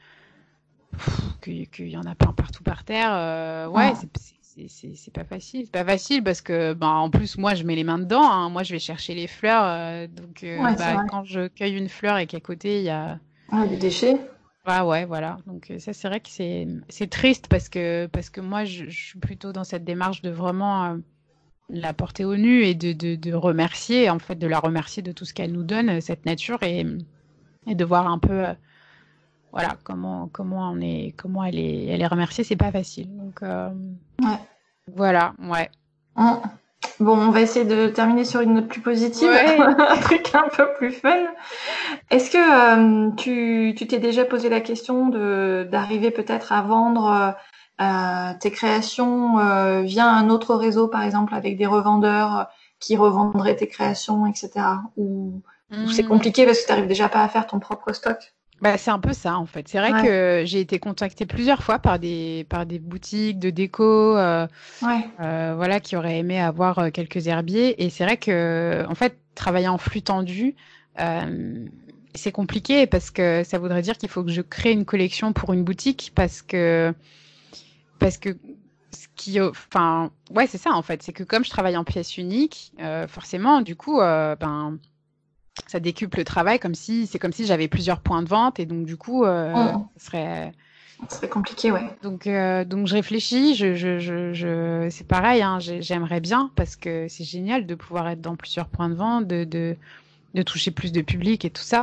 y en a plein partout par terre. C'est pas facile. C'est pas facile parce que, en plus, moi, je mets les mains dedans. Hein. Moi, je vais chercher les fleurs. Quand je cueille une fleur et qu'à côté, il y a... des déchets. Ouais, voilà. Donc ça, c'est vrai que c'est triste parce que moi, je suis plutôt dans cette démarche de vraiment la porter au nu et de remercier, en fait, de la remercier de tout ce qu'elle nous donne, cette nature, et de voir un peu voilà, comment elle est remerciée, c'est pas facile. Donc Ouais. voilà, ouais. Bon, on va essayer de terminer sur une note plus positive, Ouais. un truc un peu plus fun. Est-ce que tu t'es déjà posé la question d'arriver peut-être à vendre tes créations via un autre réseau, par exemple, avec des revendeurs qui revendraient tes créations, etc. Ou c'est compliqué parce que tu n'arrives déjà pas à faire ton propre stock? Bah, c'est un peu ça en fait. C'est vrai Ouais. que j'ai été contactée plusieurs fois par des boutiques de déco, Ouais. voilà, qui auraient aimé avoir quelques herbiers. Et c'est vrai que en fait, travailler en flux tendu, c'est compliqué parce que ça voudrait dire qu'il faut que je crée une collection pour une boutique parce que enfin, ouais, c'est ça en fait. C'est que comme je travaille en pièces uniques, forcément, du coup, ben ça décuple le travail c'est comme si j'avais plusieurs points de vente et donc du coup ce serait compliqué, ouais. donc je réfléchis, c'est pareil, hein, j'aimerais bien parce que c'est génial de pouvoir être dans plusieurs points de vente, de toucher plus de public et tout ça,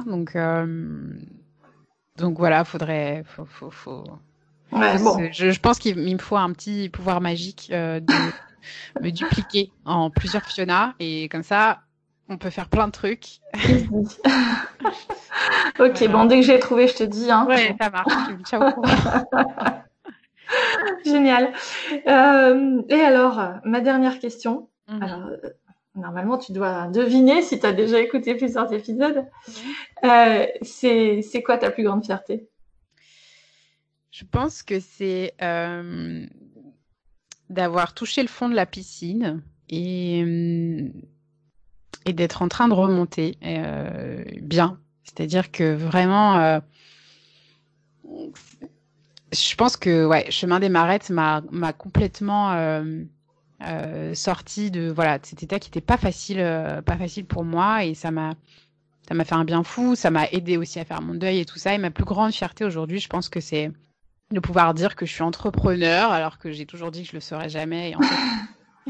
donc voilà, faut Ouais, bon. je pense qu'il me faut un petit pouvoir magique de me dupliquer en plusieurs Fiona et comme ça on peut faire plein de trucs. Ok, Voilà. bon, dès que j'ai trouvé, je te dis. Hein. Ouais, ça marche. Tu me tiens au courant. Génial. Et alors, ma dernière question. Mhm. Alors, normalement, tu dois deviner si tu as déjà écouté plusieurs épisodes. C'est quoi ta plus grande fierté? Je pense que c'est d'avoir touché le fond de la piscine et d'être en train de remonter bien. C'est-à-dire que vraiment, je pense que ouais, Chemin des Marettes m'a complètement sorti de voilà de cet état qui était pas facile pour moi et ça m'a fait un bien fou. Ça m'a aidé aussi à faire mon deuil et tout ça. Et ma plus grande fierté aujourd'hui, je pense que c'est de pouvoir dire que je suis entrepreneur alors que j'ai toujours dit que je le serais jamais et en fait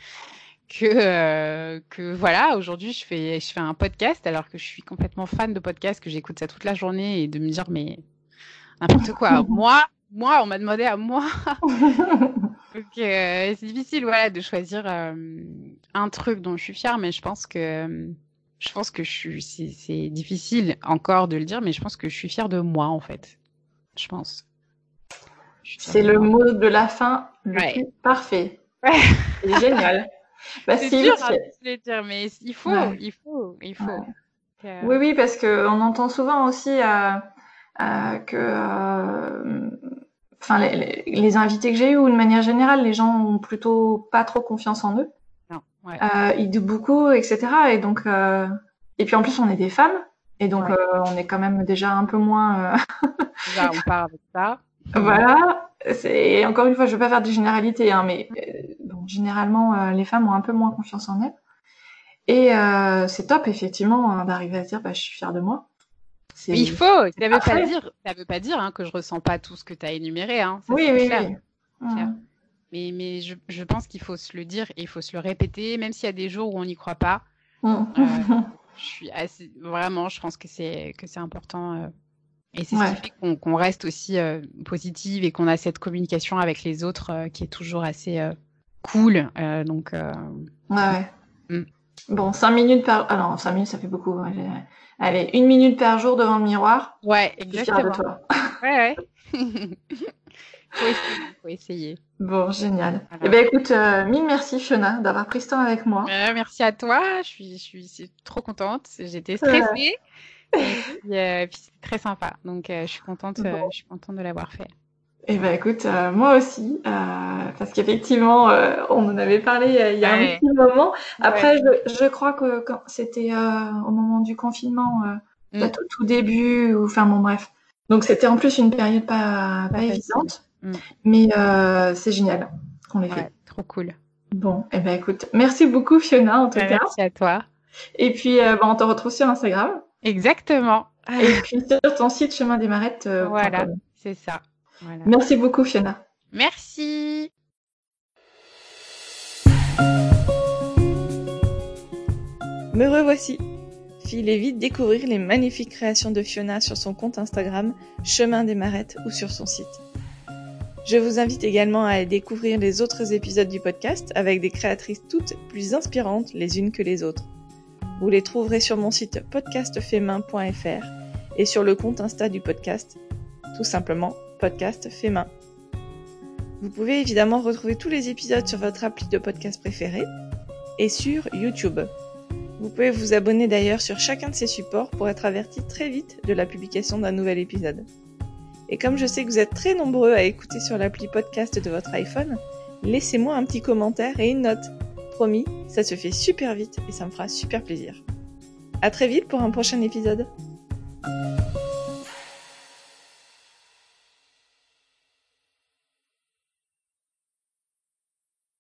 que voilà, aujourd'hui je fais un podcast alors que je suis complètement fan de podcast, que j'écoute ça toute la journée et de me dire mais n'importe quoi. Moi on m'a demandé à moi. Donc c'est difficile voilà de choisir un truc dont je suis fière, mais je pense que c'est difficile encore de le dire, mais je pense que je suis fière de moi en fait. Je pense. C'est le mot de la fin le Ouais. plus parfait. Ouais. C'est génial. Bah, C'est si, dur parce que... de le dire, mais il faut. Ouais. Oui, parce que on entend souvent aussi que, enfin, les invités que j'ai eus, ou de manière générale, les gens ont plutôt pas trop confiance en eux. Non, ouais. Ils doutent beaucoup, etc. Et donc, et puis en plus, on est des femmes, et donc Ouais. on est quand même déjà un peu moins. Déjà, on part avec ça. Voilà. C'est encore une fois, je veux pas faire de généralité, hein, mais bon, généralement, les femmes ont un peu moins confiance en elles. Et c'est top, effectivement, d'arriver à se dire, bah, je suis fière de moi. Mais il faut. Ça veut pas dire hein, que je ressens pas tout ce que tu as énuméré. Hein. Ça, Oui, c'est oui, clair. oui. Clair. Mais je pense qu'il faut se le dire et il faut se le répéter, même s'il y a des jours où on n'y croit pas. Je suis vraiment, je pense que c'est important. Et c'est ce qui fait qu'on reste aussi positive et qu'on a cette communication avec les autres qui est toujours assez cool. Donc. Bon, 5 minutes par... Ah non, 5 minutes, ça fait beaucoup. Allez, 1 minute par jour devant le miroir. Ouais, exactement. Je suis fière de toi. Ouais. Faut essayer. Bon, génial. Voilà. Eh ben, écoute, mille merci Fiona d'avoir pris ce temps avec moi. Merci à toi. Je suis trop contente. J'étais stressée. Et puis c'était très sympa. Donc je suis contente de l'avoir fait. Eh ben écoute, moi aussi, parce qu'effectivement, on en avait parlé il y a un petit moment. Après, je crois que quand c'était au moment du confinement, peut-être au tout début, ou enfin bon bref. Donc c'était en plus une période pas évidente, mais c'est génial qu'on l'ait fait. Trop cool. Bon, eh ben écoute, merci beaucoup Fiona en tout cas. Merci à toi. Et puis on te retrouve sur Instagram. Exactement. Et puis sur ton site Chemin des Marettes. Voilà, c'est ça. Voilà. Merci beaucoup Fiona. Merci. Me revoici. filez vite découvrir les magnifiques créations de Fiona sur son compte Instagram Chemin des Marettes ou sur son site. Je vous invite également à aller découvrir les autres épisodes du podcast avec des créatrices toutes plus inspirantes les unes que les autres. Vous les trouverez sur mon site podcastfaitmain.fr et sur le compte Insta du podcast, tout simplement Podcast Fait Main. Vous pouvez évidemment retrouver tous les épisodes sur votre appli de podcast préféré et sur YouTube. Vous pouvez vous abonner d'ailleurs sur chacun de ces supports pour être averti très vite de la publication d'un nouvel épisode. Et comme je sais que vous êtes très nombreux à écouter sur l'appli podcast de votre iPhone, laissez-moi un petit commentaire et une note. Promis, ça se fait super vite et ça me fera super plaisir. À très vite pour un prochain épisode.